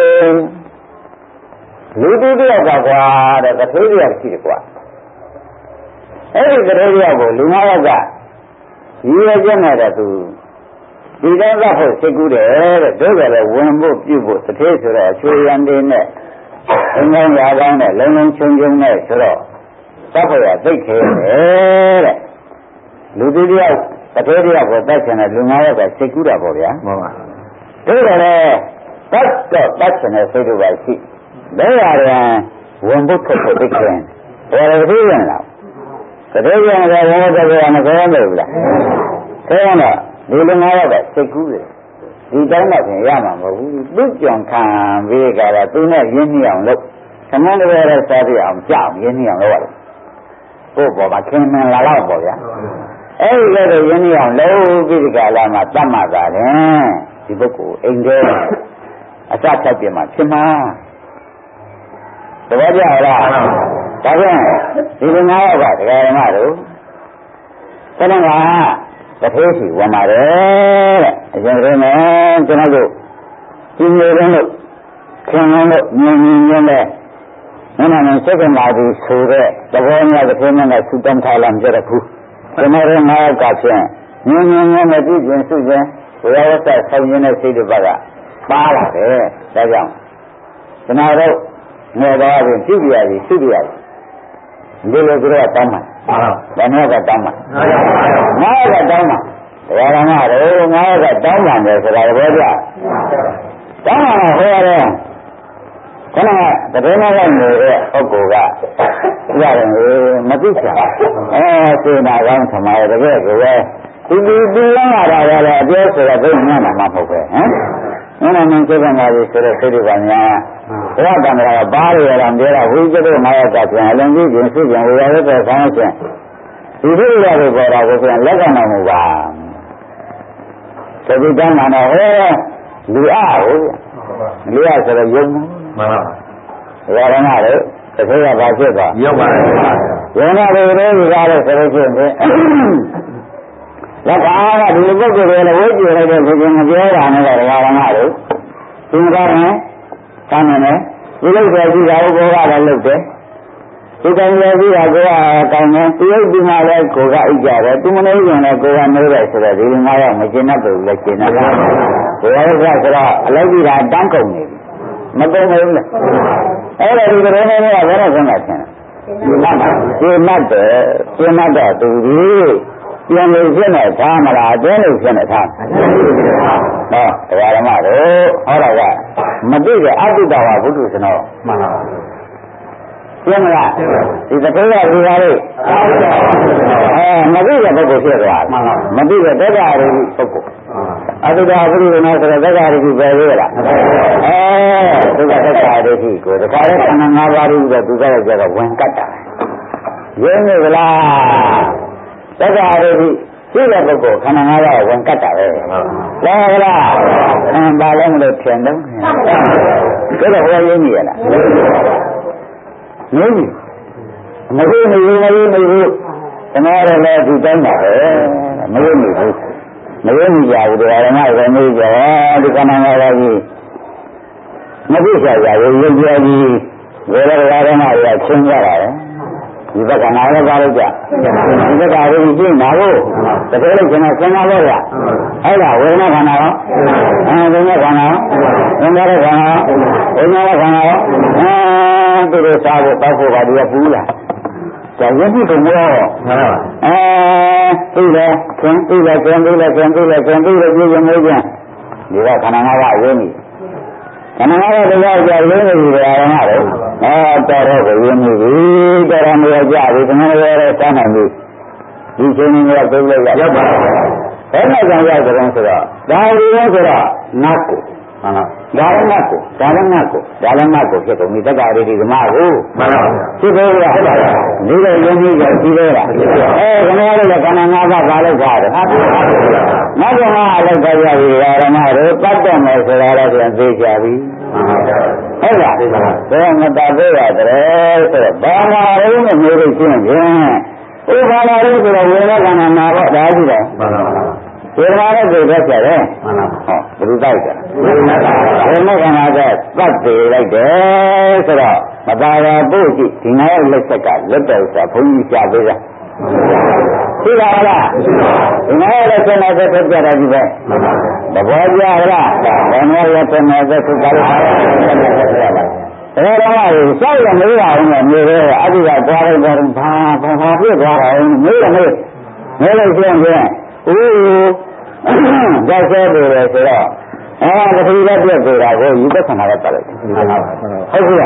[SPEAKER 2] လူတူတယောက်ကကွာတဲ့ကလေးတယောက်ရှိတယ်ကွာအဲ့ဒီကလေးတယောက်ကိုလူ၅ယောက်ကရည်ရွယ်ချက်နဲ့တော့သူဒီတော့ကဖို့စိတ်ကူးတယ်တဲ့တို့ကလည်းဝင်ဖို့ပြုဖို့တစ်သေးဆိုတော့အချွေရန်လေးနဲ့အင်းကောင်းရာကောင်းနဲ့လုံးလုံးချုံချုံနဲ့ဆိုတော့သတ်ဖို့ရသိခဲတယ်တဲ့လူတူတယောက်တစ်သေးတယောက်ကိုတတ်ချင်တဲ့လူ၅ယောက်ကစိတ်ကူးတာပေါ့ဗျာမှန်ပါတို့ကလည်းတတ်ချင်တဲ့စိတ်တို့ပါရှိဒါရတယ်ဝင်ဖို့ထွက်ဖို့သိခဲတယ်ဘယ်လိုသိရင်လားတတိယကလည်းဘုရားတရားမခေါ်နိုင်ဘူးလားခဲရတော့ဒီလူ၅ယောက်ကစိတ်ကူးတယ်ဒီတိုင်းတော့ပြင်ရမှာမဟုတ်ဘူးသူကြံခံပြီးကြတာသူနဲ့ရင်းနှီးအောင်လုပ်သမန်တွေလည်းစားပြအောင်ကြောက်ရင်းနှီးအောင်လုပ်ရတယ်ကိုယ့်ဘောမှာခင်မင်လာတော့ပေါ့ဗျာအဲ့ဒီလိုရင်းနှီးအောင်လုပ်ပြီးကြလာမှတတ်မှသာတယ်ဒီပုဂ္ဂိုလ်အိမ်ထဲအစဖြတ်ပြမှာဖြစ်မှာတပည့်ကြလားဒါဖြင့်ဒီလူ၅ယောက်ကတရားဓမ္မတို့ခဏကတထေးစီဝင်ပါတယ်တဲ့အရင်ကလည်းကျွန်တော်တို့ဒီမျိုးလုံးခင်ဗျားတို့မြင်မြင်နဲ့နဲ့စိတ်ကမာပြီးဆိုတဲ့သဘောများတစ်ခေတ်နဲ့သုတ္တံထားလာကြတဲ့ခုကျွန်တော်တို့၅ယောက်ကဖြင့်မြင်နဲ့ကြည့်ခြင်းစုခြင်းဝိရဝတ္တဆောင်ရင်းတဲ့စိတ်တွေဘက်ကပါလာတယ်ဒါကြောင့်ကျွန်တော်တို့ငယ်သွားရင်ကြည့်ပြရစီစုပြရစီဒီလိုကြတော့တောင်းမှာဘာနဲ့ကတောင်းမှာငါးကတောင်းမှာတရားဓမ္မတို့ငါးကတောင်းမှာတယ်ဆိုတာဘောကြတောင်းမှာဟောရတယ်ခဏကတပည့်မလိုက်နေတဲ့ပုဂ္ဂိုလ်ကရတယ်မသိချင်စေနာကောင်းထမရတကယ်ကိုပဲဒီလမ်းလာတာလည်းအပြောဆိုတော့ဘယ်မှမမှာမဟုတ်ပဲဟမ်မင်းစိတ်ကမာပြီးဆိုတော့စိတ်တွေကများဘုရားတန်ခါကပါးရတာပြောတာဝိဇ္ဇတို့၅ယောက်ကပြန်အလုံးကြီးခြင်းစုပြန်ဝေရတဲ့ဆောင်းခြင်းဒီလိုရတဲ့ပေါ်တာကိုပြန်လက်ခံနိုင်မှုပါသတိတမ်းမှာတော့ဟဲ့လူအားဟုတ်လူအားဆိုတော့ယုံမှန်ပါဘုရားရမတို့တစ်ခေတ်ကဘာဖြစ်သွားယုံပါယုံတာတွေလည်းကြားလို့ဆိုလို့ရှိရင်လက်ကားကဒီလိုပုဂ္ဂိုလ်တွေလည်းဝိကျလိုက်တဲ့ဘုရင်မပြောတာနဲ့တော့ဓမ္မတို့သင်္ကားနဲ့တမ်းနေဒီလိုပဲကြည့်တာကိုကလည်းလုပ်တယ်ဒီတိုင်းလည်းကြည့်တာကိုကကောင်းတယ်ဒီရုပ်ဒီမှာလည်းကိုကအိတ်ကြတယ်သူမနေရင်လည်းကိုကနေတယ်ဆိုတော့ဒီလိုမှတော့မကျင်တတ်ဘူးလေကျင်တတ်တာဘုရားကဆိုတော့အလိုက်ကြီးတာတန်းကုန်နေပြီမကုန်ဘူးလေအဲ့ဒါဒီကလေးနဲ့ကဘယ်တော့ဆုံးတာချင်းကျင်တတ်တယ်ကျင်တတ်တော့သူကြီးပြန်လို့ဖြစ်နေထားမလားအတွင်းလို့ဖြစ်နေထားဟောတရားဓမ္မတို့ဟောတာကမသိတဲ့အတုတဝဘုဒ္ဓဆနောမှန်ပါရှင်းမလားဒီသဘောကဒီပါလေမသိတဲ့ပုဂ္ဂိုလ်ဖြစ်သွားမသိတဲ့တက္ကရာရိပုဂ္ဂိုလ်အတုတဝဘုဒ္ဓဆနောဆိုတော့တက္ကရာရိပဲလေလားသူကတက္ကရာရိကိုတခါလဲခန္ဓာ၅ပါးပြီးတော့သူကလည်းကြတော့ဝင်ကတ်တာရင်းနေလားတက္ကရာရိရှိတဲ့ပုဂ္ဂိုလ်ခန္ဓာ၅ပါးဝင်ကတ်တာပဲလားဟုတ်လားဘာလို့မလို့ထင်တော့ဒါတော့ဟောရင်းနေရလားမင်းမလို့နေဘူးကျွန်တော်လည်းဒီတိုင်းပါပဲမလို့နေဘူးမလို့နေကြဘူးတရားဓမ္မတွေနေကြဒီခန္ဓာ၅ပါးကြီးမသိချာကြဘူးရုပ်ကြကြီးဝေဒနာဓမ္မတွေကချင်းကြတာလေဒီဘက်ကနာရပါလို့ကြဒီဘက်ကရင်းကြည့်နာဖို့တကယ်လို့ကျွန်တော်စဉ်းစားလို့ရအဲ့ဒါဝေဒနာခန္ဓာရောဝေဒနာခန္ဓာရောဝေဒနာခန္ဓာရောဝေဒနာခန္ဓာရောသူတို့စားဖို့တောက်ဖို့ပါဒီကပူးလာကြာရင်ဒီကမောသိတယ်ကျန်သိတယ်ကျန်သိတယ်ကျန်သိတယ်ကျန်သိတယ်ပြည့်ရမိုးကျန်ဒီကခန္ဓာ၅ပါးရင်းနေခန္ဓာ၅ပါးတရားကြာရင်းနေပြီတရားဓမ္မတွေတော်တော့ကိုရင်းနေပြီတော်တော်မျိုးကြပြီဒီမှာလည်းစမ်းနိုင်ပြီဒီချိန်ကြီးကပြည့်လိုက်ရောက်ပါဘယ်နဲ့ကြောင့်ရောက်ကြတယ်ဆိုတော့ဒါရီရောဆိုတော့နတ်ကိုဒါလည်းငါ့ကိုဖြစ်ကုန်ပြီတက္ကရာတိကမကိုဖြစ်သေးလားဒီလိုယုံကြည်ကြရှိသေးလားခင်ဗျားတို့လည်းခန္ဓာ၅ပါးပါလိုက်ကြတယ်နောက်တော့ငါအလိုက်ကြရပြီဓမ္မတို့ပတ်တယ်မယ်ဆိုတာလည်းပြန်သိကြပြီဟုတ်လားဒါမတတ်သေးရတယ်ဆိုတော့ဘာသာရေးနဲ့မျိုးလို့ရှင်းရင်ဥပါဒာရေးဆိုတော့ဝေဒနာခန္ဓာနာတော့ဒါရှိတယ်ဝေဒနာနဲ့ကိုယ်သက်ကြတယ်ဟောဘယ်လိုတိုက်ကြလဲဝေဒနာခန္ဓာကသတ်ပေလိုက်တယ်ဆိုတော့မပါရာပို့ကြည့်ဒီငါရဲ့လက်ဆက်ကလက်တော်ဆိုဘုန်းကြီးရှာပေးတာသိပါလားဒီငါရဲ့လက်ဆက်နဲ့သက်ကြတာဒီပဲသဘောကျလားဘယ်နဲ့လက်ဆက်နဲ့သက်ကြတာဒါတော့စောက်ရမေးတာအောင်မျိုးရဲအတိကသွားလိုက်တော့ဘာပြစ်သွားတာမေးလို့ရှင်းပြန်ဒါဆဲတယ်ဆိုတော့တတိယပြည့်ဆိုတာကိုယူသက်ခန္ဓာကပတ်လိုက်ဟုတ်ပြီလားဆိုတော့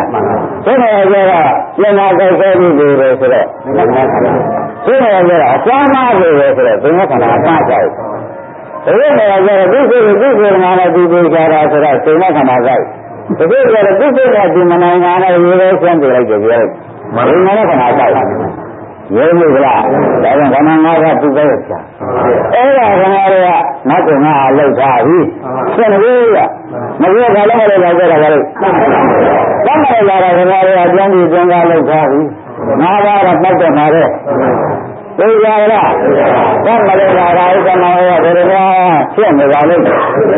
[SPEAKER 2] ပြန်လာကြိုက်ဆဲပြီးတယ်ဆိုတော့ဆိုတော့အစွမ်းမလို့ဆိုတော့သင်္ခါခန္ဓာအပါကြိုက်ဒီလိုမျိုးကျတော့သူ့နာနဲ့သူပြေကြတာဆိုတော့သင်္ခါခန္ဓာကြိုက်ဒီလိုကျတော့သူ့နဲ့ဒီမနိုင်ငါနဲ့ရေးရဲဆင်းပြလိုက်ကြပြောမရင်းနဲ့ခန္ဓာကြိုက်ရဲလို့ကလားဒါကြောင့်ခန္ဓာ၅ပါးသူပဲချာအဲ့ဒါခန္ဓာတွေကနောက်ကငါအလောက်ထားပြီဆက်နေရမပြောတာလည်းမလုပ်ကြတာလည်းတမ်းတယ်လာတာခန္ဓာတွေအကျဉ်းကြီးကျဉ်းကားလောက်ထားပြီ၅ပါးတော့ပတ်တယ်မှာတဲ့သိကြလားတမ်းမလို့လာတာဥက္ကမောရဘယ်လိုများဖြစ်နေပါလိမ့်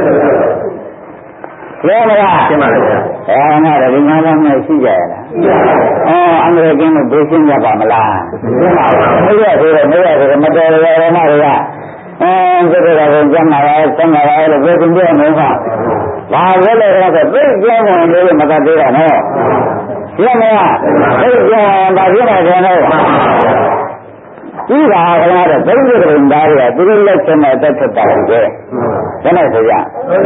[SPEAKER 2] ပြောမလားရှင်းပါလိမ့်မယ်ငါတို့ဒီငါးပါးနဲ့ရှိကြရလားအန္တရာယ်ကင်းလို့ဘယ်ရှင်းရပါမလားရှင်းပါဘူးမရဆိုတော့မတော်ရမတွေကဒီလိုကကျမ်းမာရဲဆံမာရဲလို့ဘယ်သူပြောနေမှာဘာလဲလဲဆိုသိကျမ်းဝင်လို့မတတ်သေးတာနော်ရှင်းမလားသိကျမ်းဝင်ပါပြတယ်နော်ဒီပါကလည်းဘိက္ခုကရင်သားတွေကသူတို့လက်ချက်နဲ့တက်ထတာကြီးပဲဘယ်နဲ့ဆိုရ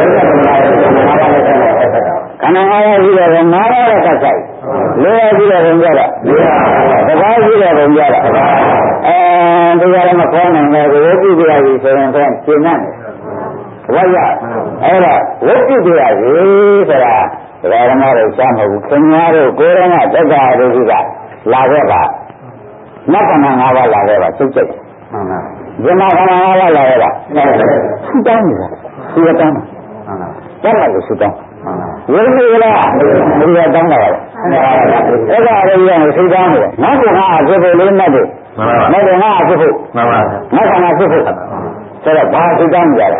[SPEAKER 2] ခန္ဓာ၅ပါးရှိတယ်၅ပါးနဲ့တက်ဆိုင်၄ပါးရှိတယ်ဘုံကြတာ၄ပါးရှိတယ်ဘုံကြတာဒီကလည်းမခေါ်နိုင်ဘူးဝိပ္ပိဒရာကြီးဆိုရင်တော့ရှင်းနေတယ်ဝိရအဲ့ဒါဝိပ္ပိဒရာကြီးဆိုတာဒကာဓမ္မတို့ရှားမဟုတ်ဘူးခင်ဗျားတို့ကိုယ်တော်ကတက်တာတို့ကလာခဲ့ပါနတ်ခန္ဓာ၅ပါးလာခဲ့ပါစိတ်ကြိတ်ဇမခန္ဓာ၅ပါးလာခဲ့ပါသုတောင်းနေတာသုတောင်းတာတယ်လို့သုတောင်းဝိသေလားဒီကတောင်းတာပါအဲ့ဒါအရိယာကိုသုတောင်းတယ်နောက်ကငါအဖြစ်ဖို့လေးနဲ့တယ်နောက်ကငါအဖြစ်ဖို့မှန်ပါနတ်ခန္ဓာဖြစ်ဖို့ဆိုတော့ဘာသုတောင်းကြလဲ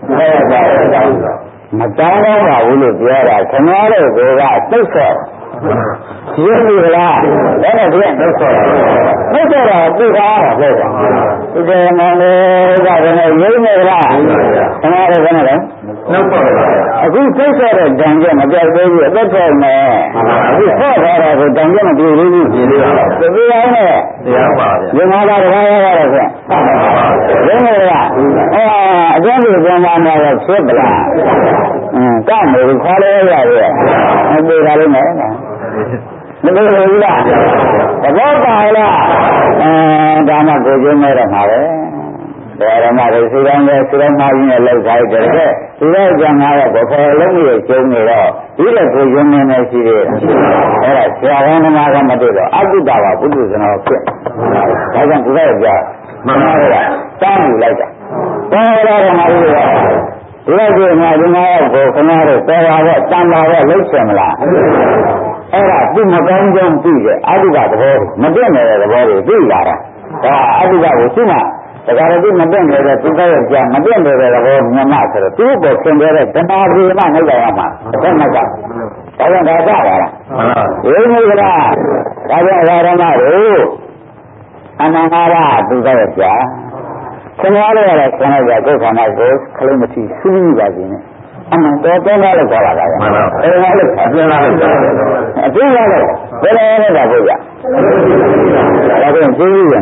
[SPEAKER 2] မတောင်းတော့ပါဘူးလို့ပြောတာခင်ဗျားတို့ကသိဆော့ရှင်းပြီလားအဲ့ဒါဒီကနှုတ်ဆောတာသိတာဟုတ်ပါဘူးဒီမောင်လေးကလည်းရင်းနေလားခင်ဗျားတို့ကလည်းနှုတ်ဆောအခုသိဆောတဲ့တန်ကြမပြောက်သေးဘူးအသက်ထွက်မယ်အခုဆော့ထားတာကိုတန်ကြမပြေသေးဘူးပြေသေးပါဘူးသိအောင်နဲ့တရားပါဗျာဒီမှာတော့ဘာရရတော့ဆိုရင်းနေလားအကျဉ်းကြီးပြန်လာတော့ဖြစ်ပလားကမယ်ခါလဲရရဲ့မပြေတာလေးနဲ့မပြေဘူးလားသဘောပါလားဒါမှကိုကျင်းနေတော့မှာပဲဒါရမတွေစီကောင်းရဲ့စီကောင်းမကြီးနဲ့လောက်ထားတယ်တဲ့ဒီတော့ကျန်လာတော့ဘယ်လုံးကြီးကျုံနေတော့ဒီလိုကိုကျင်းနေရှိသေးတယ်အဲ့ဒါဆရာဝန်သမားကမတွေ့တော့အကုတ္တပါပုထုဇဏောဖြစ်ဒါကြောင့်ဒီတော့ကြာမှန်ပါရဲ့တားယူလိုက်တာတော်တော်ဓမ္မကြီးကဒီလိုကျငါဒီမှာကိုခဏတော့တော်ပါတော့တန်ပါတော့လှုပ်ရှင်မလားအဲ့ဒါသူမကောင်းကြောင်းသိတယ်အတုကသဘောမပြည့်နေတဲ့သဘောတွေသိလာတာဒါအတုကကိုသူ့မှာဒါကြတော့သူမပြည့်နေတဲ့သူကရဲ့ကြာမပြည့်နေတဲ့သဘောညမဆိုတော့သူ့ကိုသင်ခဲ့တဲ့ဓမ္မပြေမနှုတ်တော်ရမှာဘယ်မှာကဒါကြောင့်ဒါကြပါလားမှန်ပါဘူးဒီလိုကဒါကြောင့်ဓမ္မတို့အနန္တရာသူကရဲ့ကြာခင်ဗျားတို့ကတော့ဆန္ဒကြကိုယ်ခန္ဓာကိုခလုံးမတိစူးပါစေနဲ့အမှန်တော့တော့လည်းခေါ်လာတာပဲအဲ့ဒါလည်းအပြင်းလာလို့အပြင်းလာတော့ဘယ်လိုလဲတာဘုရားဒါကကျင်းရမို့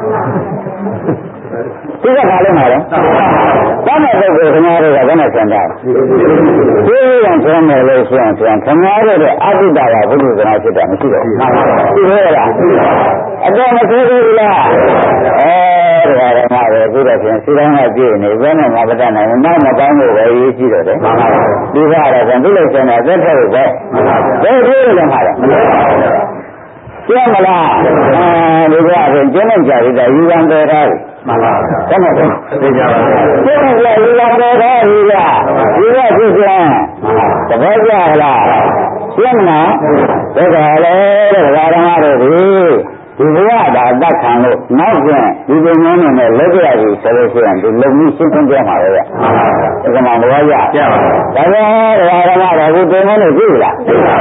[SPEAKER 2] ဒီကဘာလဲမှာလဲတမ်းတဲ့ပုဂ္ဂိုလ်ခင်ဗျားတို့ကဘယ်နဲ့ဆန္ဒကျင်းရဆင်းတယ်လို့ဆိုရင်ခင်ဗျားတို့ရဲ့အတ္တတာကဘုရားကနာဖြစ်တာမရှိတော့ဘူးသိရလားအတော့မသိဘူးလားတရားဓမ္မတွေအခုတော့ဖြင့်စိတိုင်းကပြည့်နေဘယ်နဲ့မှမတတ်နိုင်ဘူးနောက်မကောင်းလို့ပဲရေးကြည့်တော့တယ်မှန်ပါပါဒီကတော့ပြန်သူ့လိုက်စင်တာသက်သက်ပဲမှန်ပါပါဘယ်လိုလဲမှာလဲကျင်းမလားဒီကပြင်ကျင်းလိုက်ကြပြီဒါယူရန်တော်သားမှန်ပါပါဆက်မဆုံးသိကြပါဘူးကျင်းလိုက်ယူရန်တော်သားကြီးကဒီကဖြစ်ပြန်သဘောကျလားကျင်းမလားဒါကလည်းတရားဓမ္မတွေဒီဘဝဒါအသက်ခံလို့နောက်ပြန်ဒီပုံမျိုးနဲ့လက်ကြရပြီဆိုလို့ရှိရင်ဒီလုံမှုရှင်းရှင်းပြမှာပဲဗျာဒီကမှာဘဝရပြပါဒါပဲတရားဓမ္မတော်ကိုတင်မလို့ကြည့်လား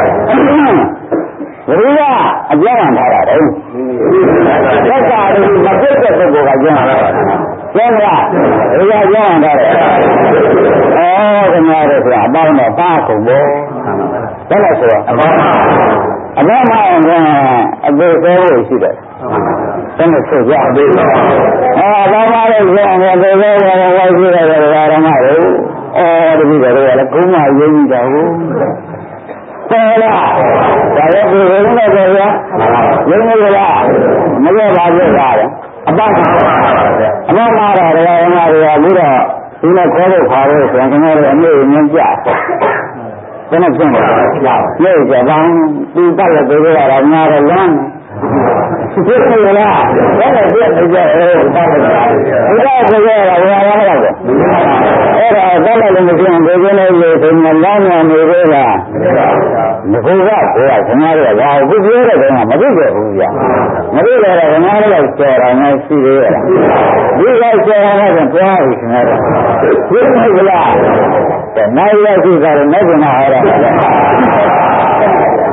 [SPEAKER 2] ဘုရားအပြောင်းထားတာတော့သစ္စာတွေမပြတ်တဲ့ပုဂ္ဂိုလ်ကကျင်းလာတာကျင်းလားဘုရားပြောင်းထားတယ်ခင်ဗျားတို့ကအပေါင်းတော့ပါကုန်ဘောဘယ်လိုဆိုတော့အပေါင်းအမေမအောင်ကအသေးသေးလို့ရှိတယ်။တကယ်ဆိုကြအသေးသေး။ဘာမှလည်းဆိုအောင်အသေးသေးဝိုင်းကြည့်ရတယ်ဓမ္မတွေ။တပည့်တော်လည်းကုန်းမရင်းကြည့်တာဟုတ်။ဟုတ်လား။ဒါလည်းဒီလိုနဲ့ဆိုရရင်းနေလားမပြောပါဘူးလား။အပန်းအမေမာတော့ဓမ္မတွေကပြီးတော့ဒီနဲ့ခေါ်ဖို့ခါလို့ဆိုရင်ကျွန်တော်တို့အမေမြင်ကြ။ဘယ်နဲ့ပြင်လဲ။လေကြပါသူတက်လက်သေးရတာများတော့လမ်းသိနေလားဘယ်နဲ့ပြည့်နေကြအဲတားတယ်ဘုရားဆိုရတာဘယ်လိုလဲအဲ့ဒါတက်လက်လည်းမပြင်ဘယ်လိုလဲဆိုရင်လမ်းမြန်နေသေးလားမဟုတ်ကဘုရားခင်ဗျားတို့ကဘာအခုပြောတဲ့ကောင်ကမသိကြဘူးဗျာမသိကြတော့ခင်ဗျားတို့ကကြော်တာနဲ့ရှိသေးရဲ့ဒီကကြော်တာကကြားပြီခင်ဗျားတို့သိနေလားနိုင်ရရှိကြတယ်နိုင်ပြန်လာရတာ